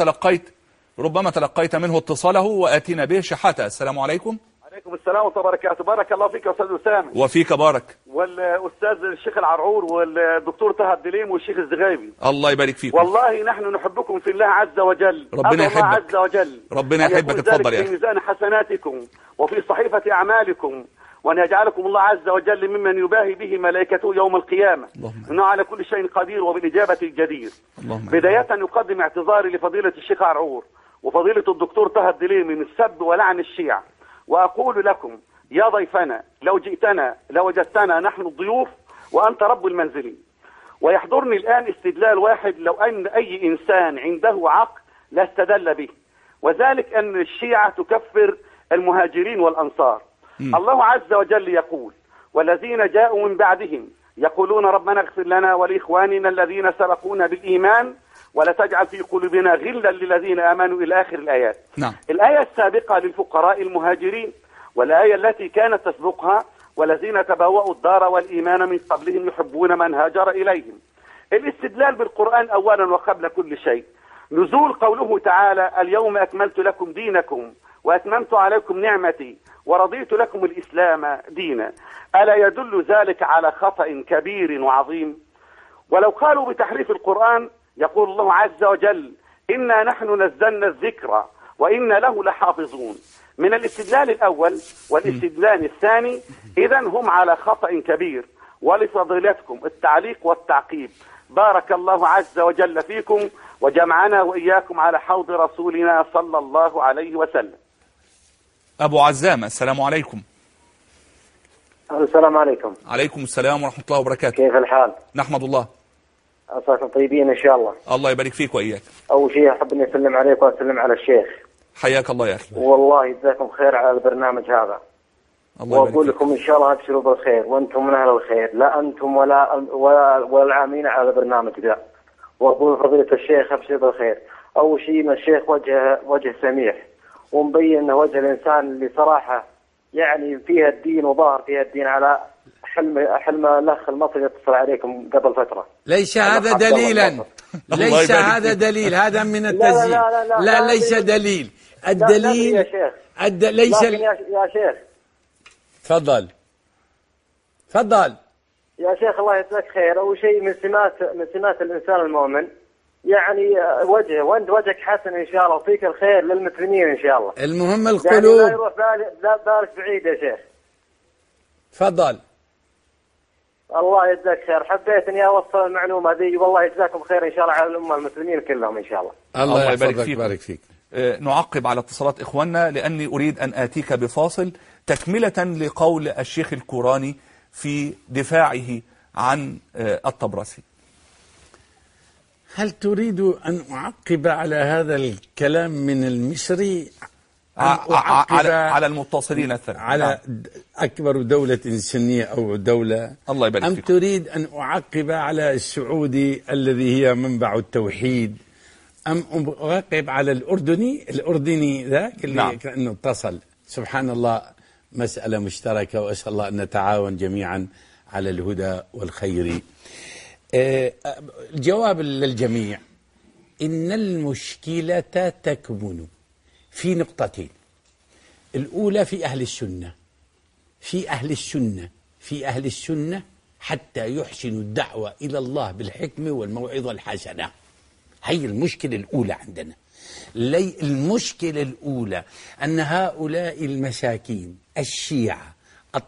L: ربما تلقيت منه اتصاله وآتينا به شحاتة. السلام عليكم.
R: عليكم السلام ورحمة الله وبركاته. بارك الله فيك يا أستاذ أسامة.
L: وفيك بارك.
R: والأستاذ الشيخ العرعور والدكتور طه الدليم والشيخ الزغيبي.
L: الله يبارك فيكم.
R: والله نحن نحبكم في الله عز وجل.
L: ربنا يحبك.
R: الله عز وجل.
L: ربنا يحبك. اتفضل يا أخي.
R: في ميزان حسناتكم وفي صحيفة أعمالكم، وأن يجعلكم الله عز وجل ممن يباهي به ملائكته يوم القيامة، إنه على كل شيء قدير وبالإجابة الجدير. بداية يقدم اعتذاري لفضيلة الشيخ عرعور وفضيلة الدكتور طه الدليمي من السب ولعن الشيعة، وأقول لكم يا ضيفنا لو جئتنا لوجدتنا نحن الضيوف وأنت رب المنزلين. ويحضرني الآن استدلال واحد لو أن أي إنسان عنده عقل لاستدل به، وذلك أن الشيعة تكفر المهاجرين والأنصار. الله عز وجل يقول والذين جاءوا من بعدهم يقولون ربنا اغفر لنا ولإخواننا الذين سبقونا بالإيمان ولا تجعل في قلوبنا غلا للذين آمنوا إلى آخر الآيات. الآية السابقة للفقراء المهاجرين، والآية التي كانت تسبقها والذين تبوأوا الدار والإيمان من قبلهم يحبون من هاجر إليهم. الاستدلال بالقرآن أولا وقبل كل شيء نزول قوله تعالى اليوم أكملت لكم دينكم وأتممت عليكم نعمتي ورضيت لكم الإسلام دينا. ألا يدل ذلك على خطأ كبير وعظيم؟ ولو قالوا بتحريف القرآن يقول الله عز وجل إنا نحن نزلنا الذكر وإنا له لحافظون. من الاستدلال الأول والاستدلال الثاني إذن هم على خطأ كبير. ولفضيلتكم التعليق والتعقيب. بارك الله عز وجل فيكم وجمعنا وإياكم على حوض رسولنا صلى الله عليه وسلم.
L: أبو عزام السلام عليكم.
S: السلام عليكم.
L: عليكم السلام ورحمة الله وبركاته.
S: كيف الحال؟
L: نحمد الله.
S: عساكم طيبين إن شاء الله.
L: الله يبارك فيك وإياك.
S: أول شيء أحب أن أسلم عليك وأسلم على الشيخ.
L: حياك الله يا أخي.
S: والله يجزاكم خير على البرنامج هذا.
L: الله يبارك
S: وأقول لكم إن شاء الله أبشروا بالخير وأنتم من أهل الخير، لا أنتم ولا العاملين على البرنامج ذا. وأقول فضيلة الشيخ أبشر بالخير. أول شيء من الشيخ وجه سميح، ومبين أنه وجه الإنسان اللي صراحة يعني فيها الدين وظاهر فيها الدين على حلم الأخ المصري اتصل عليكم قبل فترة.
M: ليس هذا دليلا، ليس هذا دليل، هذا من التزيين. لا ليس دليل. الدليل
S: يا شيخ.
M: ليس
S: لكن يا شيخ
M: تفضل
S: يا شيخ الله يجزاك خير. أول شيء من سمات الإنسان المؤمن يعني وجهه، وأنت وجهك حسن إن شاء الله وفيك الخير للمسلمين إن شاء الله.
M: المهم القلوب
S: يعني لا يروح بالك بعيد يا شيخ.
M: تفضل.
S: الله يجزاك خير. حبيت اني اوصل المعلومه هذه، والله يجزاكم خير ان شاء الله على الامه المسلمين كلهم ان شاء الله.
L: الله يبارك فيك. نعقب على اتصالات اخواننا لاني اريد ان اتيك بفاصل تكمله لقول الشيخ الكوراني في دفاعه عن الطبرسي.
M: هل تريد ان اعقب على هذا الكلام من المصري؟
L: على المتصلين الثلاثة،
M: على أكبر دولة سنية أو دولة،
L: الله يبارك
M: أم
L: فيكم.
M: تريد أن أعقب على السعودي الذي هي منبع التوحيد، أم أعقب على الأردني ذاك اللي نعم. كأنه اتصل؟ سبحان الله، مسألة مشتركة، وأسأل الله أن نتعاون جميعا على الهدى والخير. الجواب للجميع: إن المشكلة تكمن في نقطتين. الأولى في أهل السنة حتى يحسنوا الدعوة إلى الله بالحكمة والموعظة الحسنة. هي المشكلة الأولى عندنا. المشكلة الأولى أن هؤلاء المساكين الشيعة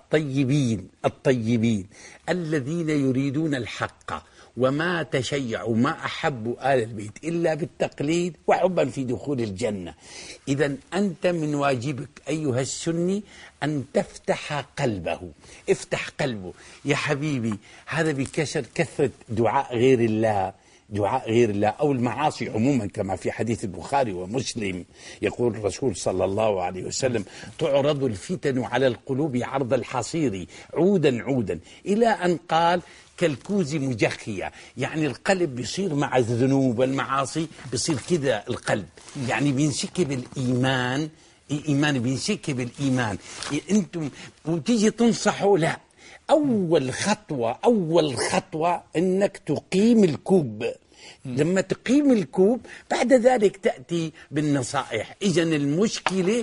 M: الطيبين الذين يريدون الحق وما تشيعوا ما أحبوا آل البيت إلا بالتقليد وحبا في دخول الجنة. إذا أنت من واجبك أيها السني أن تفتح قلبه. افتح قلبه يا حبيبي. هذا كثرة دعاء غير الله أو المعاصي عموما، كما في حديث البخاري ومسلم يقول الرسول صلى الله عليه وسلم: تعرض الفتن على القلوب عرض الحصير عودا إلى أن قال: كالكوز مجخية. يعني القلب بيصير مع الذنوب والمعاصي بيصير كذا القلب، يعني بينسكب الإيمان، بينسكب الإيمان. أنتم وتيجي تنصحوا، لا، أول خطوة أنك تقيم الكوب. لما تقيم الكوب بعد ذلك تأتي بالنصائح. إذن المشكلة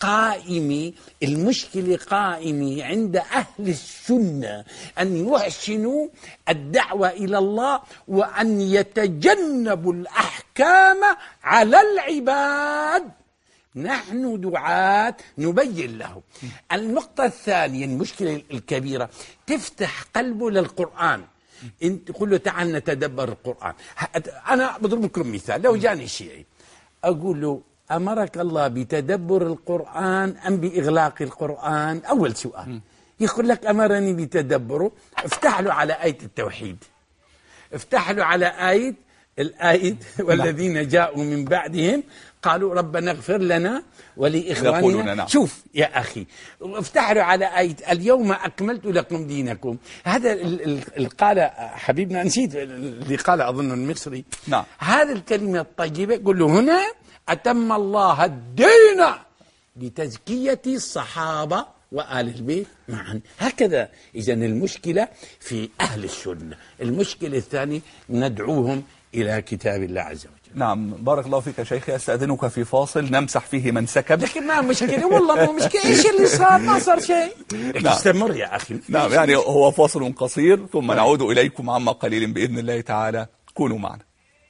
M: قائمة عند أهل السنة أن يحسنوا الدعوة إلى الله وأن يتجنبوا الأحكام على العباد. نحن دعاة نبين له. النقطة الثانية، المشكلة الكبيرة، تفتح قلبه للقرآن. انت تقول له: تعال نتدبر القرآن. أنا بضرب لكم مثال. لو جاني شيعي أقول له: أمرك الله بتدبر القرآن أم بإغلاق القرآن؟ أول سؤال. يقول لك: أمرني بتدبره. افتح له على آية التوحيد، افتح له على الآية والذين جاءوا من بعدهم قالوا ربنا اغفر لنا ولإخواننا. شوف يا أخي، افتح له على آية اليوم أكملت لكم دينكم. هذا اللي قال حبيبنا، نسيت اللي قال أظن المصري.
L: نعم.
M: هذا الكلمة الطيبة قل له: هنا أتم الله الدين بتزكية الصحابة وآل البيت معا. هكذا. إذن المشكلة في أهل السنة. المشكلة الثانية ندعوهم إلى كتاب الله عز وجل.
L: نعم، بارك الله فيك يا شيخي. أستأذنك في فاصل نمسح فيه من سكب.
M: لكن ما مشكلة، والله ما مشكلة. إيش اللي صار؟ ما صار شيء. استمر يا أخي.
L: نعم، يعني هو فاصل قصير ثم نعود إليكم عما قليل بإذن الله تعالى. كونوا معنا.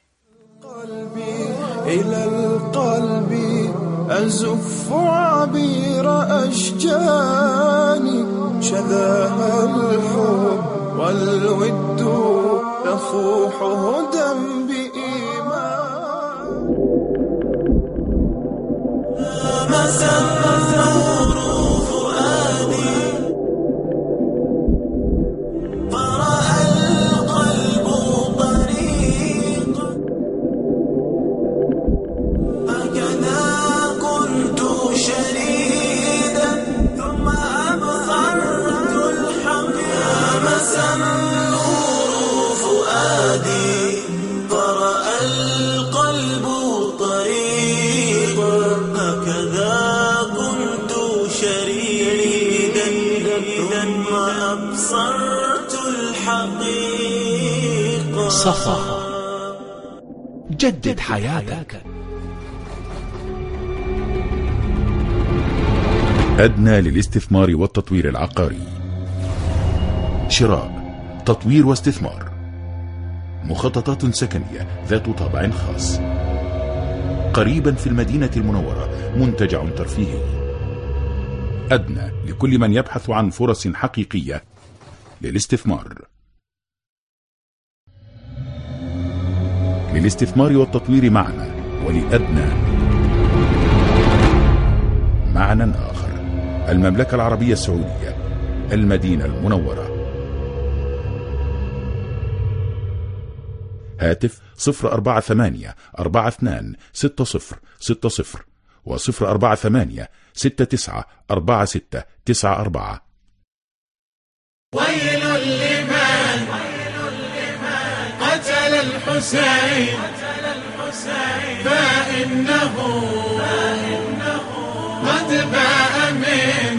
G: إلى القلب أزف عبير أشجاني، شذاها الحب والود يفوح هدى بإيمان. مسى النور فؤادي
D: إذا ما أبصرت الحقيقة.
A: صفا، جدد حياتك.
K: أدنى للاستثمار والتطوير العقاري، شراء، تطوير واستثمار، مخططات سكنية ذات طابع خاص، قريبا في المدينة المنورة، منتجع ترفيهي. أدنى لكل من يبحث عن فرص حقيقية للاستثمار. للاستثمار والتطوير معنا ولأدنى معنى آخر. المملكة العربية السعودية، المدينة المنورة. هاتف 048-42-60-60 و048-69-4694.
E: ويل لمن قتل الحسين فإنه قد باء من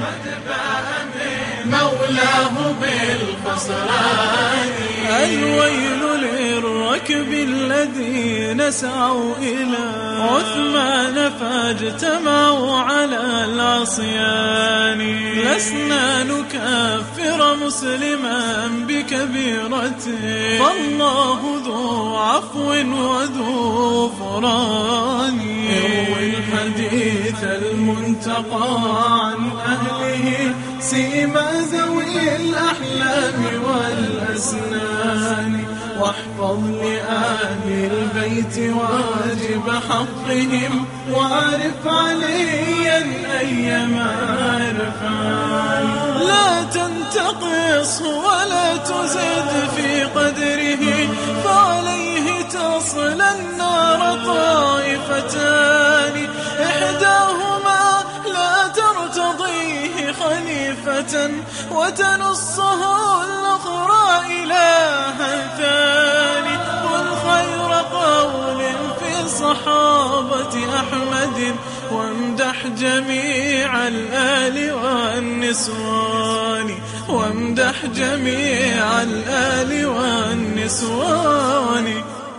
E: مولاه بالخسران.
D: الويل للركب الذين سعوا إلى عثمان فاجتمعوا على العصيان. لسنا نكفر مسلما بكبيرة، فالله ذو عفو وذو فران. اروي الحديث المنتقى عن أهله، سيما ذوي الأحلام والأسنان. واحفظ لآل البيت واجب حقهم، وعرف عليا أيما عرفان. لا تنتقصه ولا تزد في قدره، فعليه تصلى النار طائفتان. إحداهما لا ترتضيه خليفة، وتنصه الأخرى إلها ثاني. قل خير قول في صحابة أحمد، وامدح جميع الآل والنسوان. وامدح جميع الآل والنسوان.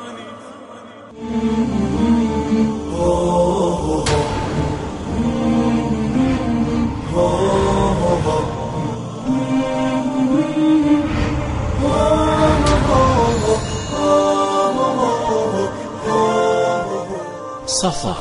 A: صفا،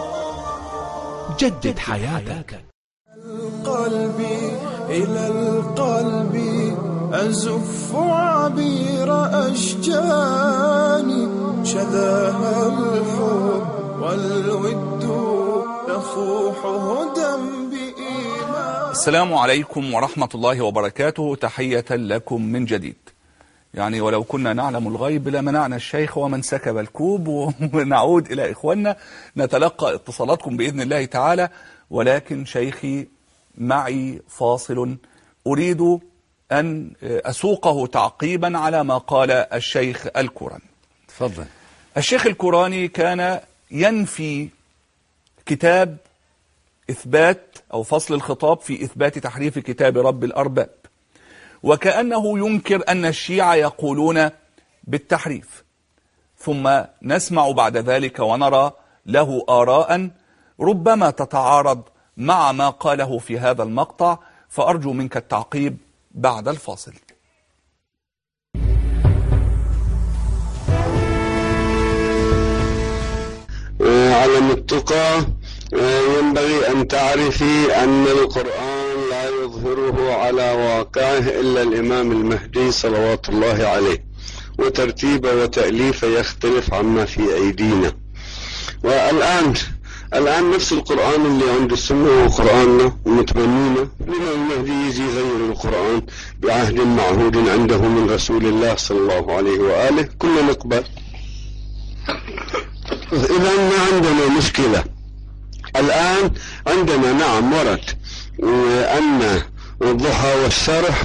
A: جدد حياتك.
G: القلب إلى القلب أزف عبير أشجاني، شذاها الحب والود يفوح هدى بإيمان.
L: السلام عليكم ورحمة الله وبركاته. تحية لكم من جديد. يعني ولو كنا نعلم الغيب لمنعنا الشيخ ومن سكب الكوب. ونعود إلى إخواننا نتلقى اتصالاتكم بإذن الله تعالى. ولكن شيخي معي فاصل أريد أن أسوقه تعقيبا على ما قال الشيخ الكوراني.
M: تفضل.
L: الشيخ الكوراني كان ينفي كتاب إثبات أو فصل الخطاب في إثبات تحريف كتاب رب الأرباب، وكأنه ينكر أن الشيعة يقولون بالتحريف. ثم نسمع بعد ذلك ونرى له آراء ربما تتعارض مع ما قاله في هذا المقطع، فأرجو منك التعقيب بعد الفاصل.
T: علم التقى ينبغي أن تعرفي أن القرآن لا يظهره على واقعه إلا الإمام المهدي صلوات الله عليه، وترتيبه وتأليفه يختلف عما في أيدينا. والآن نفس القرآن اللي عند السنة هو قرآننا ومتبنينا. الإمام المهدي يجي يغير القرآن بعهد معهود عنده من رسول الله صلى الله عليه وآله، كلنا نقبل. إذا ما عندنا مشكلة. الآن عندنا نعم ورد أن الضحى والشرح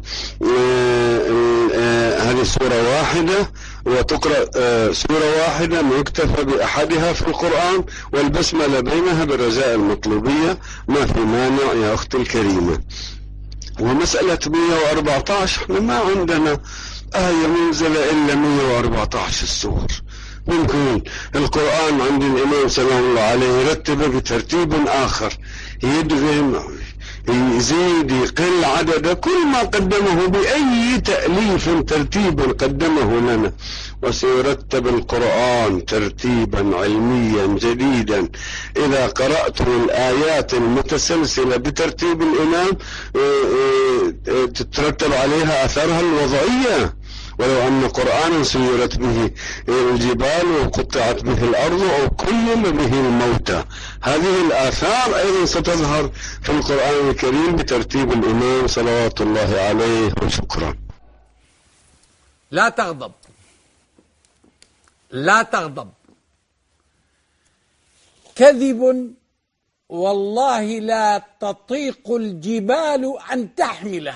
T: هذه سورة واحدة، وتقرأ سورة واحدة مكتفى بأحدها في القرآن، والبسملة بينها بالرجاء المطلوبية، ما في مانع يا أختي الكريمة. ومسألة 114 احنا ما عندنا آية منزلة إلا 114 السور. ممكن القرآن عند الإمام سلام الله عليه رتبه بترتيب آخر، يدغم يزيد يقل عدد كل ما قدمه بأي تأليف ترتيب قدمه لنا، وسيرتب القرآن ترتيبا علميا جديدا. إذا قرأتم الآيات المتسلسلة بترتيب الإمام تترتب عليها أثرها الوضعية. ولو أن قرآنا سيرت به الجبال وقطعت به الأرض أو كلم به الموتى، هذه الآثار أيضا ستظهر في القرآن الكريم بترتيب الإمام صلوات الله عليه. وشكرا.
M: لا تغضب، لا تغضب. كذب والله لا تطيق الجبال أن تحمله،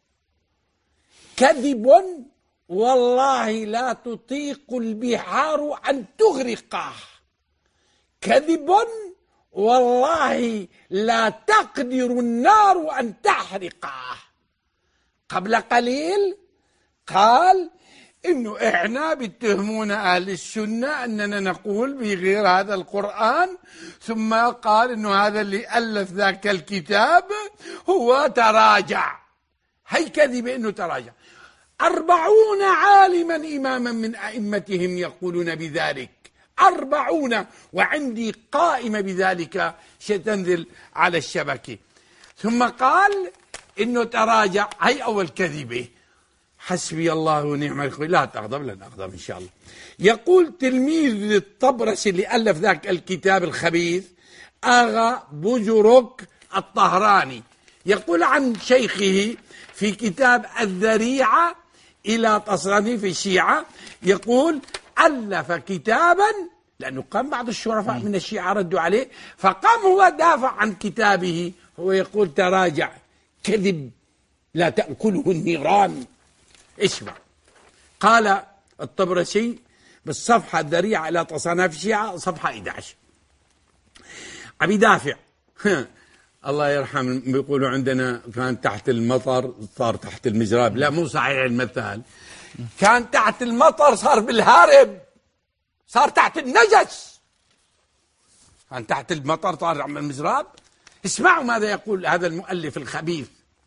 M: كذب والله لا تطيق البحار أن تغرقه، كذب والله لا تقدر النار أن تحرقه. قبل قليل قال إنه إحنا بيتهمون أهل السنة أننا نقول بغير هذا القرآن، ثم قال إنه هذا اللي ألف ذاك الكتاب هو تراجع. هي كذب إنه تراجع. 40 عالما إماما من أئمتهم يقولون بذلك، 40، وعندي قائمة بذلك ستنزل على الشبكة. ثم قال إنه تراجع. هي أول كذبة. حسبي الله ونعم الوكيل. لا تغضب، لن أغضب إن شاء الله. يقول تلميذ الطبرسي اللي ألف ذاك الكتاب الخبيث آغا بزرك الطهراني، يقول عن شيخه في كتاب الذريعة إلى تصنيف الشيعة، يقول ألف كتابا، لأنه قام بعض الشرفاء من الشيعة ردوا عليه، فقام هو دافع عن كتابه، هو يقول تراجع. كذب لا تأكله النيران. اسمع، قال الطبرسي بالصفحة الذريعة إلى تصنيف الشيعة صفحة 11، أبي دافع الله يرحم بيقولوا عندنا كان تحت المطر صار تحت المجراب. لا مو صحيح المثال، كان تحت المطر صار بالهارب، صار تحت النجس، كان تحت المطر صار على المجراب. اسمعوا ماذا يقول هذا المؤلف الخبيث: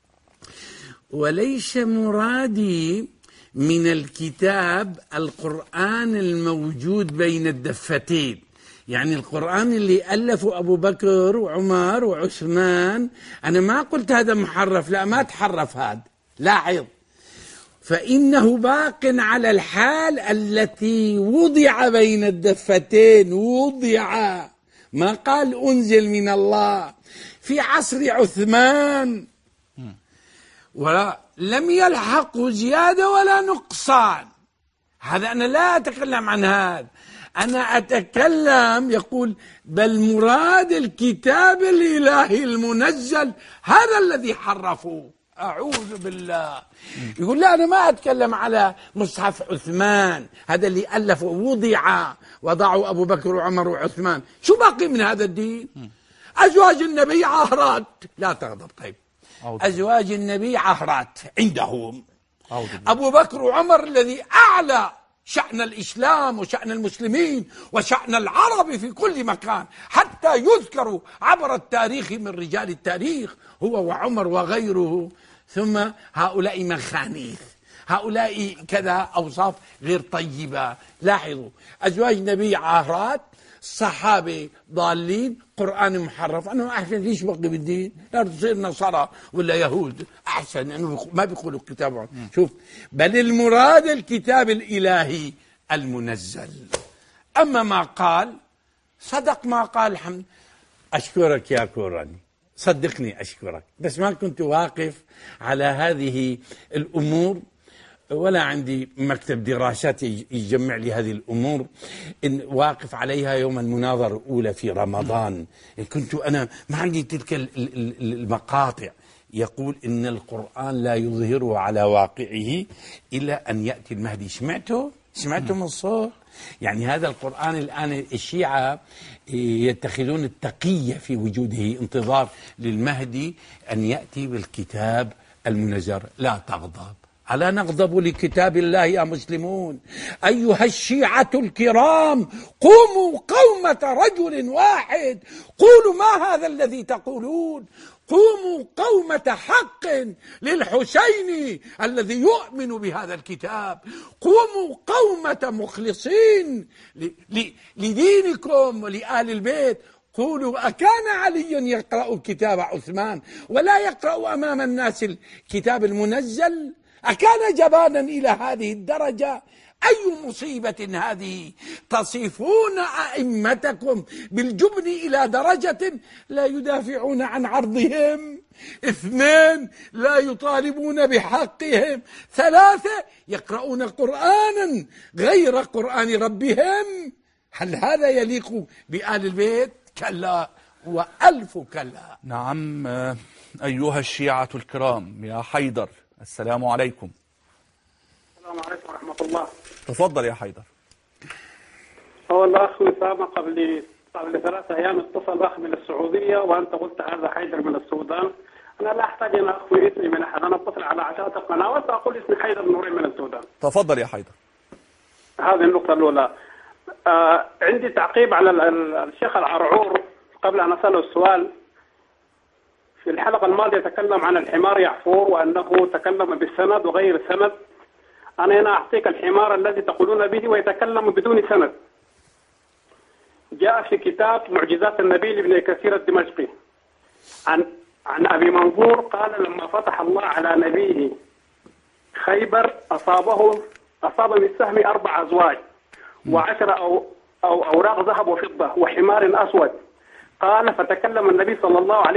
M: وليس مرادي من الكتاب القرآن الموجود بين الدفتين، يعني القرآن اللي ألفه أبو بكر وعمر وعثمان. أنا ما قلت هذا محرف، لا ما تحرف هذا، لاحظ، فإنه باق على الحال التي وضع بين الدفتين، وضع، ما قال أنزل من الله، في عصر عثمان، ولا لم يلحقه زيادة ولا نقصان. هذا أنا لا أتكلم عن هذا، أنا أتكلم، يقول بل مراد الكتاب الإلهي المنزل هذا الذي حرفوه. أعوذ بالله. يقول لا أنا ما أتكلم على مصحف عثمان، هذا اللي ألفه وضعوا أبو بكر وعمر وعثمان. شو باقي من هذا الدين؟ أزواج النبي عهرات. لا تغضب. طيب، أزواج النبي عهرات عندهم. أبو بكر وعمر الذي أعلى شأن الإسلام وشأن المسلمين وشأن العرب في كل مكان، حتى يذكروا عبر التاريخ من رجال التاريخ هو وعمر وغيره. ثم هؤلاء مخانيث، هؤلاء كذا أوصاف غير طيبة. لاحظوا، أزواج النبي عاهرات، الصحابة ضالين، قرآن محرف. أنا أحسن ليش بقي بالدين؟ لا تصير نصارى ولا يهود، أحسن أنه ما بيقولوا الكتاب. شوف، بل المراد الكتاب الإلهي المنزل. أما ما قال صدق ما قال. الحمد، أشكرك يا كوراني، صدقني أشكرك، بس ما كنت واقف على هذه الأمور، ولا عندي مكتب دراسات يجمع لي هذه الأمور، إن واقف عليها يوم المناظرة الأولى في رمضان. كنت أنا ما عندي تلك المقاطع. يقول إن القرآن لا يظهره على واقعه إلا أن يأتي المهدي. سمعتم الصوت؟ يعني هذا القرآن الآن الشيعة يتخذون التقية في وجوده، انتظار للمهدي أن يأتي بالكتاب المنزل. لا تغضب. ألا نغضب لكتاب الله يا مسلمون؟ أيها الشيعة الكرام، قوموا قومة رجل واحد، قولوا ما هذا الذي تقولون، قوموا قومة حق للحسين الذي يؤمن بهذا الكتاب، قوموا قومة مخلصين لدينكم ولآل البيت. قولوا أكان علي يقرأ كتاب عثمان ولا يقرأ أمام الناس الكتاب المنزل؟ أكان جبانا إلى هذه الدرجة؟ أي مصيبة هذه؟ تصفون أئمتكم بالجبن إلى درجة لا يدافعون عن عرضهم، 2 لا يطالبون بحقهم، 3 يقرؤون قرآنا غير قرآن ربهم. هل هذا يليق بآل البيت؟ كلا وألف كلا.
L: نعم. أيها الشيعة الكرام، يا حيدر، السلام عليكم.
O: السلام عليكم ورحمة الله.
L: تفضل يا حيدر.
O: هو الأخ أسامة قبل 3 أيام اتصل أخ من السعودية وأنت قلت هذا حيدر من السودان. أنا لا أحتاج أن أخفي اسمي من أحد، أنا أتصل على عشرات القنوات وأقول اسمي حيدر نوري من السودان.
L: تفضل يا حيدر.
O: هذه النقطة الأولى. عندي تعقيب على الشيخ العرعور قبل أن أسأله السؤال. في الحلقة الماضية تكلم عن الحمار يعفور وأنه تكلم بالسند وغير السند. أنا هنا أعطيك الحمار الذي تقولون به ويتكلم بدون سند. جاء في كتاب معجزات النبي لابن كثير الدمشقي عن أبي منظور قال لما فتح الله على نبيه خيبر أصاب من السهم 4 أزواج و10 أوراق ذهب وفضة وحمار أسود. قال فكلم النبي صلى الله عليه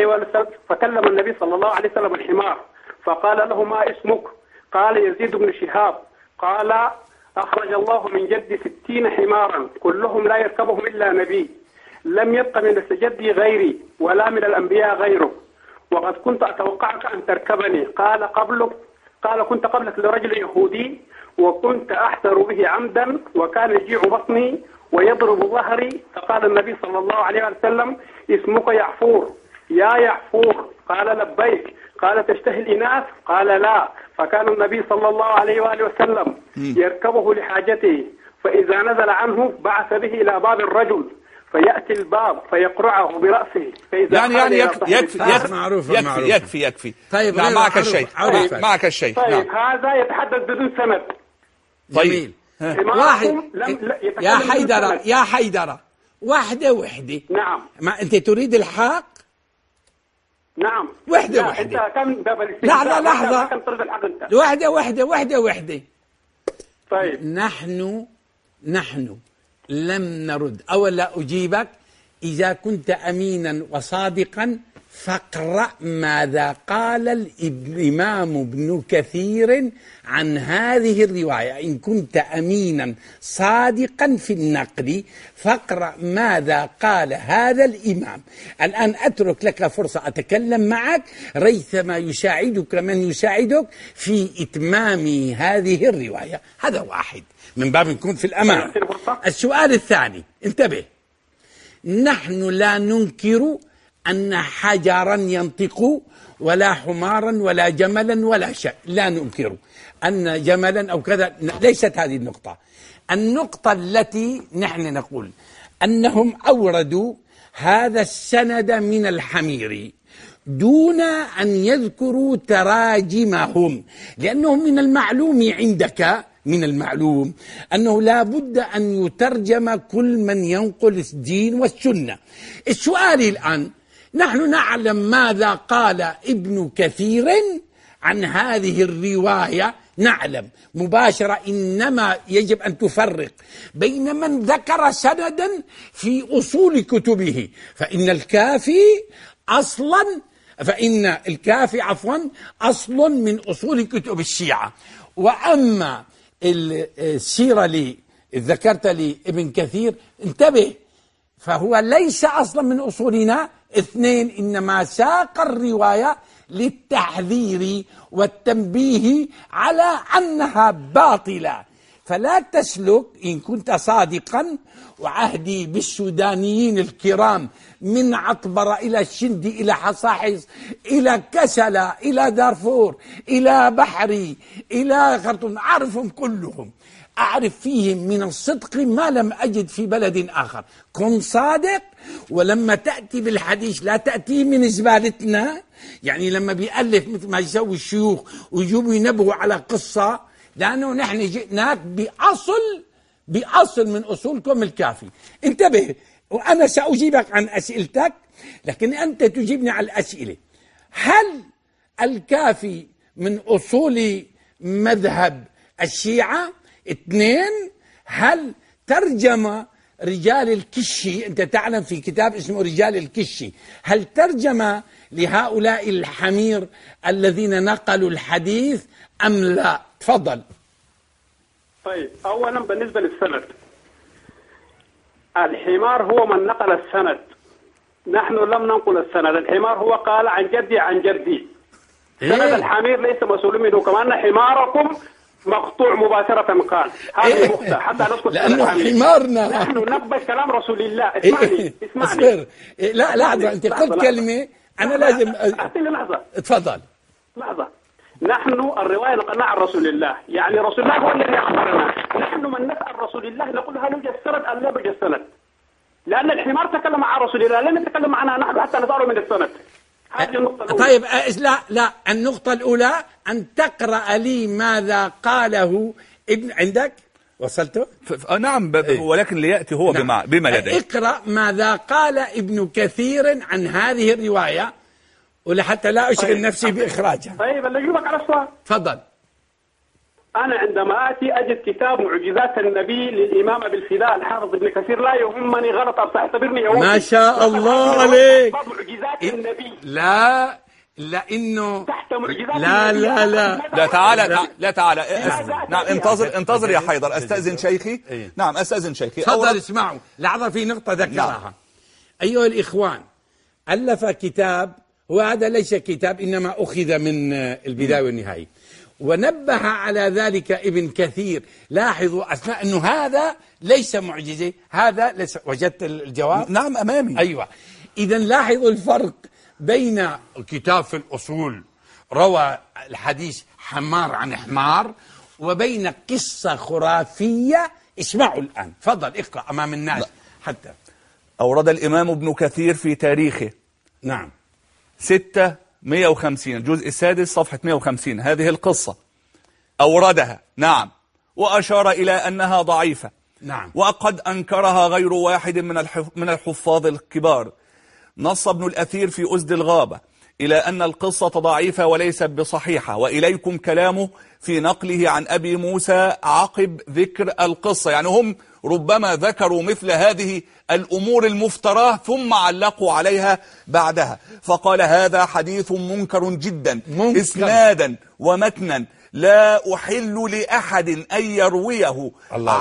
O: وسلم الحمار فقال له ما اسمك؟ قال يزيد بن شهاب. قال أخرج الله من جد 60 حمارا كلهم لا يركبهم إلا نبي، لم يبق من جدي غيري ولا من الأنبياء غيره، وقد كنت أتوقعك أن تركبني. قال كنت قبلك لرجل يهودي وكنت أحتر به عمدا وكان يجيع بطني ويضرب ظهري، فقال النبي صلى الله عليه وسلم اسمك يعفور يا يعفور. قال لبيك. قال تشتهي الإناث؟ قال لا. فكان النبي صلى الله عليه وآله وسلم يركبه لحاجته، فإذا نزل عنه بعث به إلى باب الرجل فيأتي الباب فيقرعه برأسه، فإذا
L: يعني يكفي.
M: طيب
L: نعم معك الشيء.
O: طيب هذا يتحدث بدون سند.
L: طيب
M: واحد يا حيدر وحدة.
O: نعم.
M: ما أنت تريد الحق؟
O: نعم.
M: وحدة.
O: أنت كم باب
M: لحظة. وحدة.
O: طيب
M: نحن لم نرد أولا أجيبك. إذا كنت أمينا وصادقا فاقرأ ماذا قال الإمام ابن كثير عن هذه الرواية. إن كنت أمينا صادقا في النقل فاقرأ ماذا قال هذا الإمام. الآن أترك لك فرصة أتكلم معك ريثما يساعدك من يساعدك في إتمام هذه الرواية. هذا واحد من باب نكون في الأمان. السؤال الثاني، انتبه، نحن لا ننكر أن حجرا ينطق ولا حمارا ولا جملا ولا شيء، لا ننكر أن جملا أو كذا، ليست هذه النقطة. النقطة التي نحن نقول أنهم أوردوا هذا السند من الحمير دون أن يذكروا تراجمهم، لأنه من المعلوم عندك أنه لا بد أن يترجم كل من ينقل الدين والسنة. السؤال الآن، نحن نعلم ماذا قال ابن كثير عن هذه الرواية، نعلم مباشرة، إنما يجب أن تفرق بين من ذكر سندا في أصول كتبه، فإن الكافي أصل من أصول كتب الشيعة، وأما السيرة لي ذكرت لي ابن كثير، انتبه، فهو ليس أصلا من أصولنا. 2، إنما ساق الرواية للتحذير والتنبيه على أنها باطلة. فلا تسلك إن كنت صادقا، وعهدي بالسودانيين الكرام من عطبرة إلى الشندي إلى حصاحص إلى كسلة إلى دارفور إلى بحري إلى خرطوم، أعرفهم كلهم، أعرف فيهم من الصدق ما لم أجد في بلد آخر. كن صادق، ولما تأتي بالحديث لا تأتي من زبالتنا. يعني لما بيألف مثل ما يسوي الشيوخ ويجيبوا ينبهوا على قصة، لأنه نحن جئناك بأصل من أصولكم الكافي. انتبه، وأنا سأجيبك عن أسئلتك، لكن أنت تجيبني على الأسئلة. هل الكافي من أصول مذهب الشيعة؟ 2، هل ترجم رجال الكشي، أنت تعلم في كتاب اسمه رجال الكشي، هل ترجم لهؤلاء الحمير الذين نقلوا الحديث أم لا؟ تفضل.
U: طيب، أولا بالنسبة للسند، الحمار هو من نقل السند، نحن لم ننقل السند. الحمار هو قال عن جدي عن جدي. سند الحمير ليس مسؤول منه، كمان حماركم مقطوع مباشرة قال هذه مخطئ حتى نسكت.
M: لأنه حمارنا
U: نحن نقبل كلام رسول الله. اسمعني
M: اسمعني. لا لحظة، أنت قلت كلمة أنا لازم
U: أعطيني لحظة.
M: اتفضل.
U: لحظة. نحن الرواية نقلنا عن رسول الله، يعني رسول الله هو الذي أخبرنا. نحن من نسأل رسول الله نقول هل يوجد سند أم لا يوجد سند، لأن الحمار تكلم عن رسول الله، لن نتكلم عنها نحن حتى نسأله من السند. هذه النقطة الأولى.
M: طيب لا، النقطة الأولى أن تقرأ لي ماذا قاله ابن عندك. وصلته؟
L: نعم، ولكن ليأتي هو نعم. بما لديه.
M: اقرأ ماذا قال ابن كثير عن هذه الرواية، ولحتى لا أشغل نفسي بإخراجها.
U: طيب اللي يجيبك على السؤال.
M: تفضل.
U: أنا عندما آتي أجد كتاب معجزات النبي للإمام أبي الفداء الحافظ ابن كثير، لا يهمني غلط سأعتبرني يهودي.
M: ما شاء الله عليك.
U: معجزات النبي.
M: لا لأنه
U: تحت معجزات
M: لا
U: النبي.
M: لا لا
L: لا تعالى لا تعالى. نعم، انتظر يا حيدر، أستأذن شيخي. نعم أستأذن شيخي.
M: تفضل اسمعوا. لحظة، في نقطة ذكرها. أيها الإخوان، ألف كتاب، وهذا ليس كتاب إنما أخذ من البداية والنهاية، ونبه على ذلك ابن كثير. لاحظوا أثناء أنه هذا ليس معجزة، هذا ليس. وجدت الجواب؟
L: نعم أمامي.
M: أيوة. إذا لاحظوا الفرق بين كتاب في الأصول روى الحديث حمار عن حمار، وبين قصة خرافية. اسمعوا الآن، فضل اقرأ أمام الناس. حتى
L: أورد الإمام ابن كثير في تاريخه
M: نعم
L: 650 الجزء السادس صفحة 150 هذه القصة أوردها. نعم، وأشار إلى أنها ضعيفة.
M: نعم،
L: وقد أنكرها غير واحد من الحفاظ الكبار. نص ابن الأثير في أسد الغابة إلى أن القصة ضعيفة وليست بصحيحة، وإليكم كلامه في نقله عن أبي موسى عقب ذكر القصة. يعني هم ربما ذكروا مثل هذه الأمور المفتراه ثم علقوا عليها بعدها، فقال هذا حديث منكر جدا إسنادا ومتنا، لا أحل لأحد أن يرويه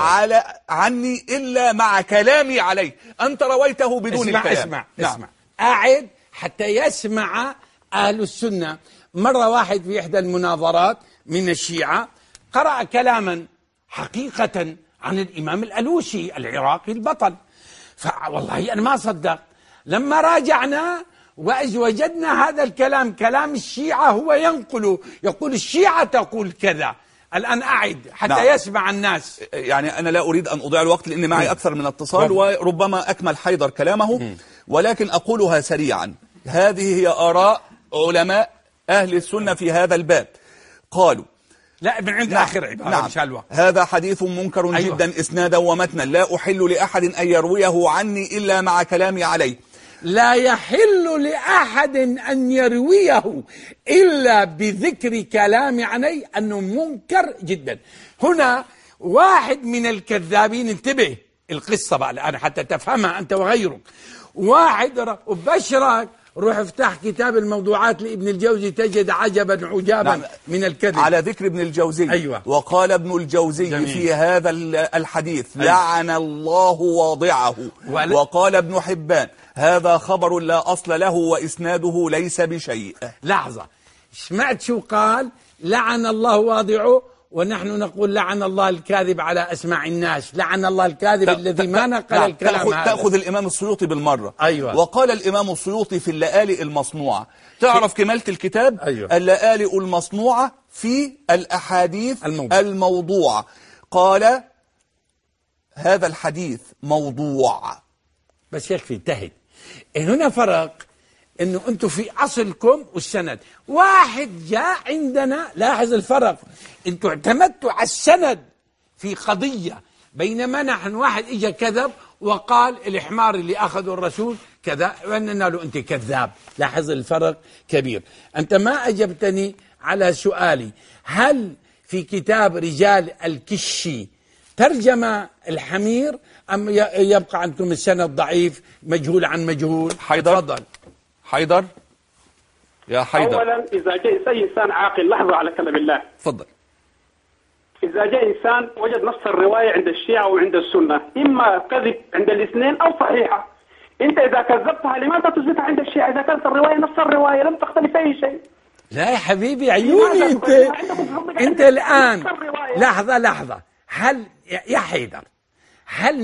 L: عني إلا مع كلامي عليه. أنت رويته بدون الكلام.
M: اسمع أعد حتى يسمع أهل السنة. مرة واحد في إحدى المناظرات من الشيعة قرأ كلاما حقيقة عن الإمام الألوسي العراقي البطل، فوالله أنا ما صدق. لما راجعنا وإذ وجدنا هذا الكلام كلام الشيعة، هو يقول الشيعة تقول كذا. الآن أعد حتى يسمع الناس.
L: يعني أنا لا أريد أن أضيع الوقت لأن معي أكثر من اتصال، وربما أكمل حيدر كلامه، ولكن أقولها سريعا. هذه هي آراء علماء أهل السنة في هذا الباب. قالوا
M: لا من عند آخر عبارة.
L: نعم. هذا حديث منكر جدا إسنادا ومتنا، لا أحل لأحد أن يرويه عني إلا مع كلامي عليه.
M: لا يحل لأحد أن يرويه إلا بذكر كلام عليه، أنه منكر جدا. هنا واحد من الكذابين، انتبه القصة بقى الآن حتى تفهمها أنت وغيرك. واحد وبشرك روح افتح كتاب الموضوعات لابن الجوزي تجد عجبا عجابا من الكذب.
L: على ذكر ابن الجوزي.
M: أيوة.
L: وقال ابن الجوزي في هذا الحديث لعن الله واضعه. وقال ابن حبان هذا خبر لا أصل له وإسناده ليس بشيء.
M: لحظة، سمعت شو قال؟ لعن الله واضعه ونحن نقول لعن الله الكاذب على أسماع الناس، لعن الله الكاذب الذي ما نقل الكلام هذا.
L: تأخذ الإمام السيوطي بالمرة.
M: أيوة.
L: وقال الإمام السيوطي في اللآلئ المصنوعة، تعرف كمالة الكتاب؟
M: أيوة.
L: اللآلئ المصنوعة في الأحاديث الموضوعة. قال هذا الحديث موضوع.
M: بس يكفي انتهت. هنا فرق، انه انتم في اصلكم والسند، واحد جاء عندنا، لاحظ الفرق، انتم اعتمدتوا على السند في قضية، بينما نحن واحد اجى كذب وقال الحمار اللي اخذه الرسول كذا، واننا له انت كذاب. لاحظ الفرق كبير. انت ما اجبتني على سؤالي، هل في كتاب رجال الكشي ترجم الحمير ام يبقى عندكم السند ضعيف مجهول عن مجهول؟
L: حيدر،
M: تفضل.
L: حيدر يا حيدر.
U: اولا اذا جاء اي انسان عاقل، لحظه على كلام الله،
L: تفضل.
U: اذا جاء انسان وجد نص الروايه عند الشيعه وعند السنه، اما كذب عند الاثنين او صحيحه، انت اذا كذبتها لماذا تثبتها عند الشيعه اذا كانت الروايه نفس الروايه لم تختلف اي شيء؟
M: لا يا حبيبي عيوني، انت الان لحظه، هل يا حيدر، هل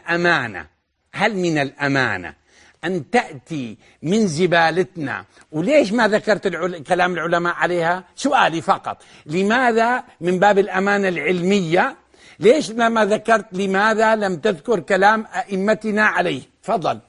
M: من الامانه أن تأتي من زبالتنا؟ وليش ما ذكرت كلام العلماء عليها؟ سؤالي فقط، لماذا من باب الأمانة العلمية ليش ما ذكرت، لماذا لم تذكر كلام أئمتنا عليه؟ تفضل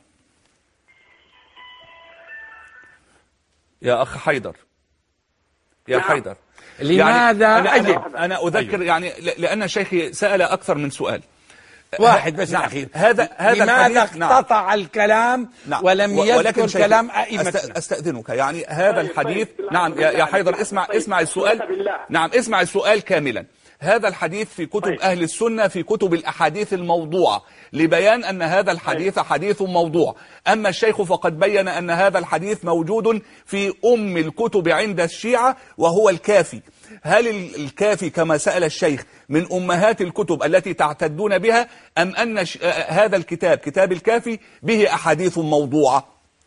L: يا أخ حيدر، يا حيدر،
M: لماذا
L: يعني أنا أذكر يعني لأن شيخي سأل أكثر من سؤال
M: واحد بس أخير.
L: هذا
M: لماذا اقتطع الكلام ولم يذكر كلام أئمتنا؟
L: أستأذنك، يعني هذا الحديث يا حيدر اسمع السؤال. اسمع السؤال كاملا. هذا الحديث في كتب أهل السنة، في كتب الأحاديث الموضوعة، لبيان أن هذا الحديث حديث موضوع. أما الشيخ فقد بين أن هذا الحديث موجود في أم الكتب عند الشيعة وهو الكافي. هل الكافي كما سأل الشيخ من أمهات الكتب التي تعتدون بها، أم أن هذا الكتاب كتاب الكافي به أحاديث موضوعة؟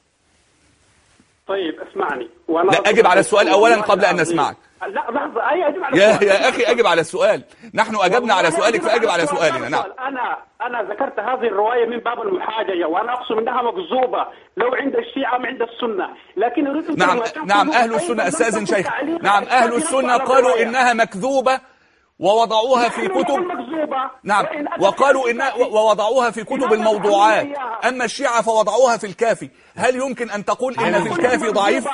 U: طيب اسمعني.
L: لا، أجب على السؤال أولا قبل أن نسمعك.
U: لا لحظة، أجب على السؤال.
L: يا أخي أجب على السؤال، نحن أجبنا على سؤالك فأجب على سؤالنا. نعم.
U: أنا ذكرت هذه الرواية من باب المحاججة، وأنا أقصد أنها مكذوبة لو عند الشيعة ما عند السنة، لكن أريد
L: نعم أهل السنة، أستاذن شيخ، نعم أهل السنة قالوا إنها مكذوبة ووضعوها في كتب، نعم، وقالوا ووضعوها في كتب الموضوعات. أما الشيعة فوضعوها في الكافي. هل يمكن أن تقول إن في الكافي ضعيف؟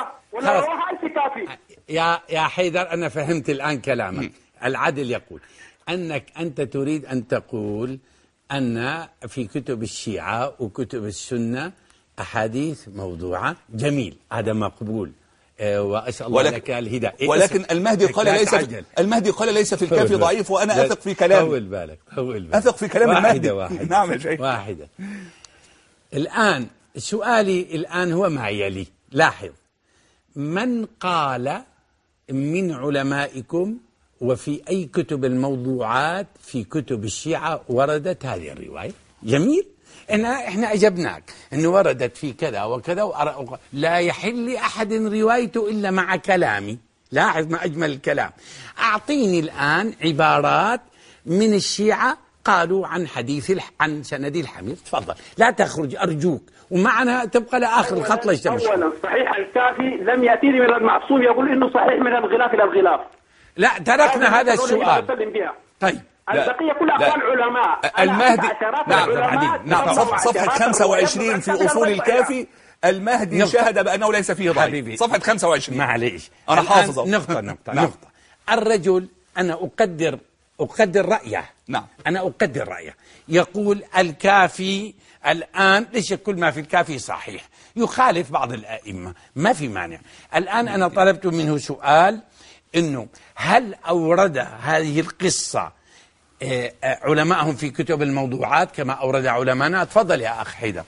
M: يا حيدر، أنا فهمت الآن كلامك. العدل يقول أنك أنت تريد أن تقول أن في كتب الشيعة وكتب السنة أحاديث موضوعة. جميل، هذا مقبول، وأسأل الله لك الهداية.
L: ولكن المهدي قال ليس في الكافي ضعيف، وأنا أثق في كلامه.
M: طول بالك.
L: أثق في كلام المهدي.
M: نعم يا شيخ. واحدة. الآن سؤالي الآن هو ما يلي. لاحظ، من قال من علمائكم وفي أي كتب الموضوعات في كتب الشيعة وردت هذه الرواية؟ جميل، احنا أجبناك أنه وردت في كذا وكذا لا يحل لأحد روايته إلا مع كلامي. لاحظ ما أجمل الكلام. أعطيني الآن عبارات من الشيعة قالوا عن سند الحمير. تفضل، لا تخرج أرجوك، ومعنا تبقى لآخر الخط. ليش تمشي؟
U: أولا صحيح الكافي لم يأتيني من المعصوم يقول إنه صحيح من الغلاف إلى الغلاف.
M: لا، تركنا هذا السؤال. طيب،
U: البقية كل أقوال علماء.
L: المهدي، نعم، صفحة 25 في أصول الكافي، المهدي شهد بأنه ليس فيه ضعيف. صفحة 25.
M: معليش،
L: أنا حافظه.
M: نقطة. الرجل أنا أقدر رأيه.
L: نعم.
M: أنا أقدر رأيه. يقول الكافي الآن ليس كل ما في الكافي صحيح، يخالف بعض الأئمة، ما في مانع. الآن أنا طلبت منه سؤال، إنه هل أورد هذه القصة علماءهم في كتب الموضوعات كما أورد علماءنا؟ تفضل يا أخ حيدر.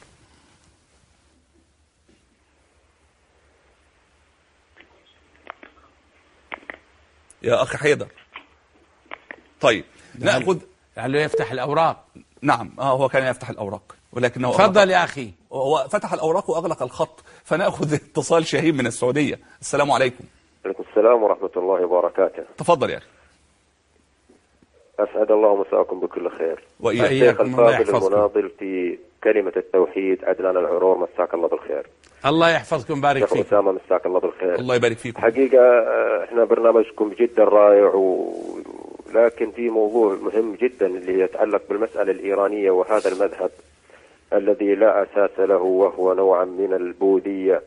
L: يا أخ حيدر، طيب نأخذ.
M: لعله يفتح الأوراق.
L: نعم، هو كان يفتح الأوراق، ولكنه
M: تفضل يا أخي.
L: هو فتح الأوراق وأغلق الخط، فنأخذ اتصال شهيم من السعودية. السلام عليكم.
B: عليكم السلام ورحمة الله وبركاته.
L: تفضل يا أخي.
B: أسعد الله مساءكم بكل خير.
L: وإياكم.
B: الشيخ الفاضل المناضل في كلمة التوحيد عدنان العرور، مساك الله بالخير.
M: الله يحفظكم، بارك فيك.
B: شيخ أسامة مساك الله بالخير.
L: الله يبارك فيكم.
B: حقيقة احنا برنامجكم جدا رائع لكن في موضوع مهم جدا اللي يتعلق بالمسألة الإيرانية وهذا المذهب الذي لا أساس له وهو نوعا من البوذية.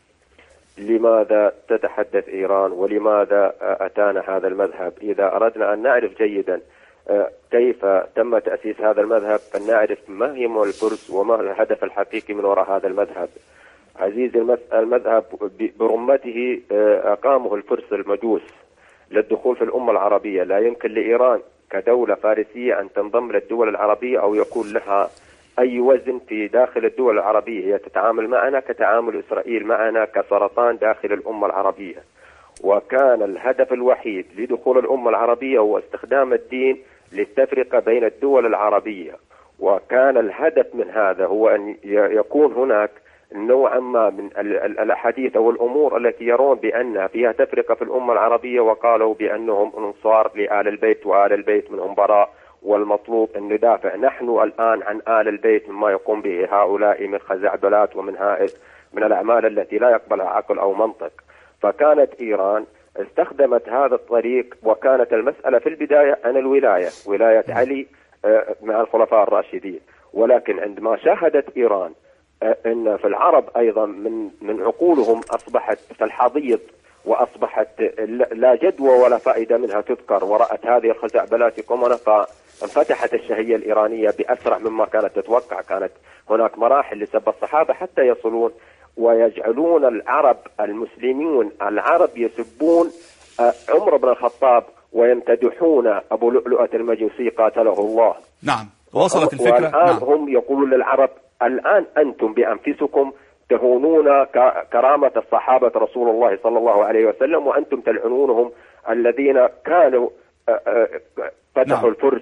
B: لماذا تتحدث إيران ولماذا أتانا هذا المذهب؟ إذا أردنا أن نعرف جيدا كيف تم تأسيس هذا المذهب فلنعرف ما هي الفرس وما الهدف الحقيقي من وراء هذا المذهب. عزيزي المذهب برمته أقامه الفرس المجوس للدخول في الأمة العربية. لا يمكن لإيران كدولة فارسية أن تنضم للدول العربية أو يكون لها أي وزن في داخل الدول العربية. هي تتعامل معنا كتعامل إسرائيل معنا كسرطان داخل الأمة العربية. وكان الهدف الوحيد لدخول الأمة العربية هو استخدام الدين للتفرقة بين الدول العربية. وكان الهدف من هذا هو أن يكون هناك نوعا ما من الأحاديث أو الأمور التي يرون بأنها فيها تفرقة في الأمة العربية، وقالوا بأنهم أنصار لآل البيت وآل البيت منهم براء، والمطلوب أن ندافع نحن الآن عن آل البيت مما يقوم به هؤلاء من خزعبلات ومن من الأعمال التي لا يقبلها عقل أو منطق. فكانت إيران استخدمت هذا الطريق، وكانت المسألة في البداية عن الولاية، ولاية علي مع الخلفاء الراشدين. ولكن عندما شاهدت إيران أن في العرب أيضا من عقولهم أصبحت في الحضيض وأصبحت لا جدوى ولا فائدة منها تذكر، ورأت هذه الخزعبلات قمنا، فانفتحت الشهية الإيرانية بأسرع مما كانت تتوقع. كانت هناك مراحل لسب الصحابة حتى يصلون ويجعلون العرب المسلمون العرب يسبون عمر بن الخطاب ويمتدحون أبو لؤلؤة المجوسي قاتله الله.
L: نعم، وصلت الفكرة.
B: والآن
L: نعم.
B: هم يقولون للعرب الآن أنتم بأنفسكم تهونون كرامة الصحابة رسول الله صلى الله عليه وسلم، وأنتم تلعنونهم الذين كانوا فتحوا الفرس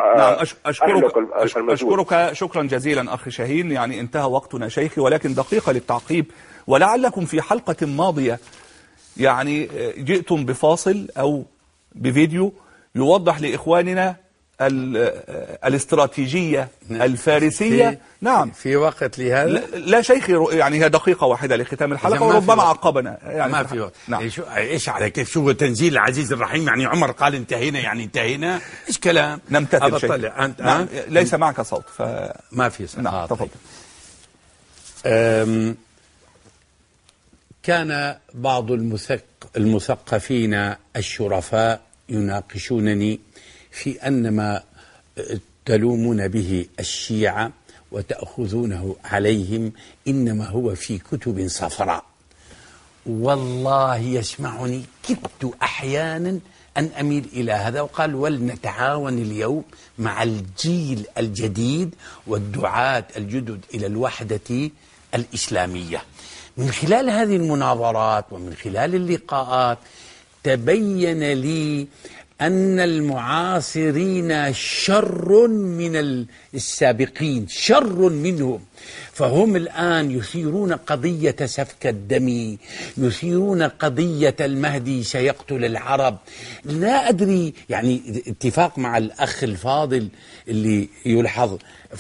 L: أشكرك شكرا جزيلا أخي شاهين. يعني انتهى وقتنا شيخي، ولكن دقيقة للتعقيب، ولعلكم في حلقة ماضية يعني جئتم بفاصل أو بفيديو يوضح لإخواننا الاستراتيجية الفارسية.
M: نعم، في وقت لهذا؟
L: لا شيخي، يعني هي دقيقة واحدة لختام الحلقة وربما عقبنا يعني
M: ما في وقت. نعم. ايش على كيف شو تنزيل العزيز الرحيم؟ يعني عمر قال انتهينا، يعني انتهينا؟ ايش كلام؟
L: نمتثل شيء.
M: أنت
L: نعم. ليس معك صوت
M: ما في صوت.
L: نعم. تفضل.
M: كان بعض المثقفين الشرفاء يناقشونني في أن ما تلومون به الشيعة وتأخذونه عليهم إنما هو في كتب صفراء. والله يسمعني كدت أحيانا أن أميل إلى هذا، وقال ولنتعاون اليوم مع الجيل الجديد والدعاة الجدد إلى الوحدة الإسلامية. من خلال هذه المناظرات ومن خلال اللقاءات تبين لي أن المعاصرين شر من السابقين، شر منهم. فهم الآن يثيرون قضية سفك الدم، يثيرون قضية المهدي سيقتل العرب. لا أدري، يعني اتفاق مع الأخ الفاضل اللي يلحظ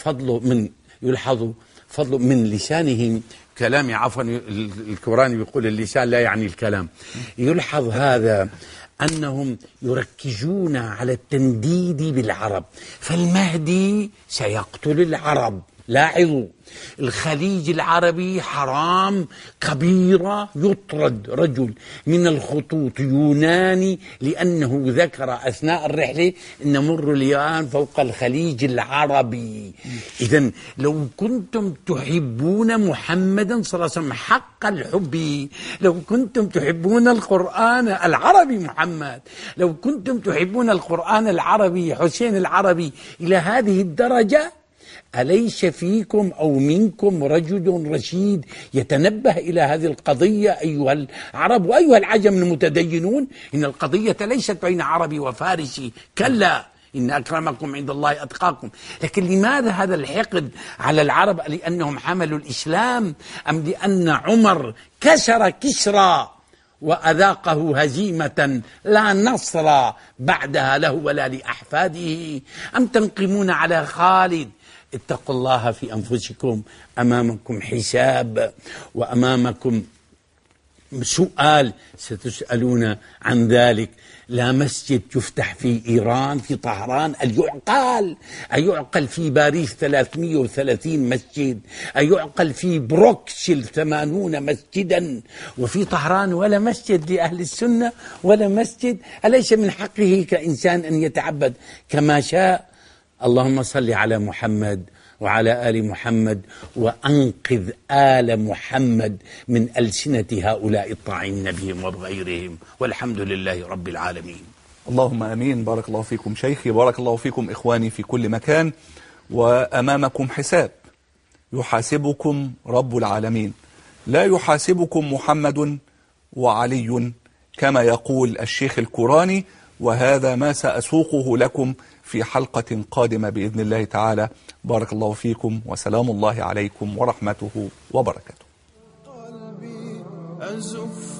M: فضله من لسانهم كلامي، عفوا الكوراني بيقول اللسان لا يعني الكلام. يلحظ هذا أنهم يركزون على التنديد بالعرب، فالمهدي سيقتل العرب، لاحظوا الخليج العربي حرام كبيرة، يطرد رجل من الخطوط يوناني لأنه ذكر أثناء الرحلة أن نمر اليوم فوق الخليج العربي. إذن لو كنتم تحبون محمدا صلى الله عليه وسلم حق الحب، لو كنتم تحبون القرآن العربي محمد، لو كنتم تحبون القرآن العربي حسين العربي إلى هذه الدرجة، أليس فيكم أو منكم رجل رشيد يتنبه إلى هذه القضية أيها العرب وأيها العجم المتدينون؟ إن القضية ليست بين عربي وفارسي، كلا، إن أكرمكم عند الله أتقاكم. لكن لماذا هذا الحقد على العرب؟ لأنهم حملوا الإسلام أم لأن عمر كسر كسرى وأذاقه هزيمة لا نصر بعدها له ولا لأحفاده؟ أم تنقمون على خالد؟ اتقوا الله في أنفسكم، أمامكم حساب وأمامكم سؤال ستسألون عن ذلك. لا مسجد يفتح في إيران في طهران أيعقل في باريس 330 مسجد، أيعقل في بروكسل 80 مسجدا، وفي طهران ولا مسجد لأهل السنة ولا مسجد؟ أليس من حقه كإنسان أن يتعبد كما شاء؟ اللهم صل على محمد وعلى آل محمد، وأنقذ آل محمد من ألسنة هؤلاء الطاعنين بهم وبغيرهم، والحمد لله رب العالمين.
L: اللهم أمين. بارك الله فيكم شيخي، بارك الله فيكم إخواني في كل مكان. وأمامكم حساب يحاسبكم رب العالمين، لا يحاسبكم محمد وعلي كما يقول الشيخ الكوراني، وهذا ما سأسوقه لكم في حلقة قادمة بإذن الله تعالى. بارك الله فيكم، وسلام الله عليكم ورحمته وبركاته.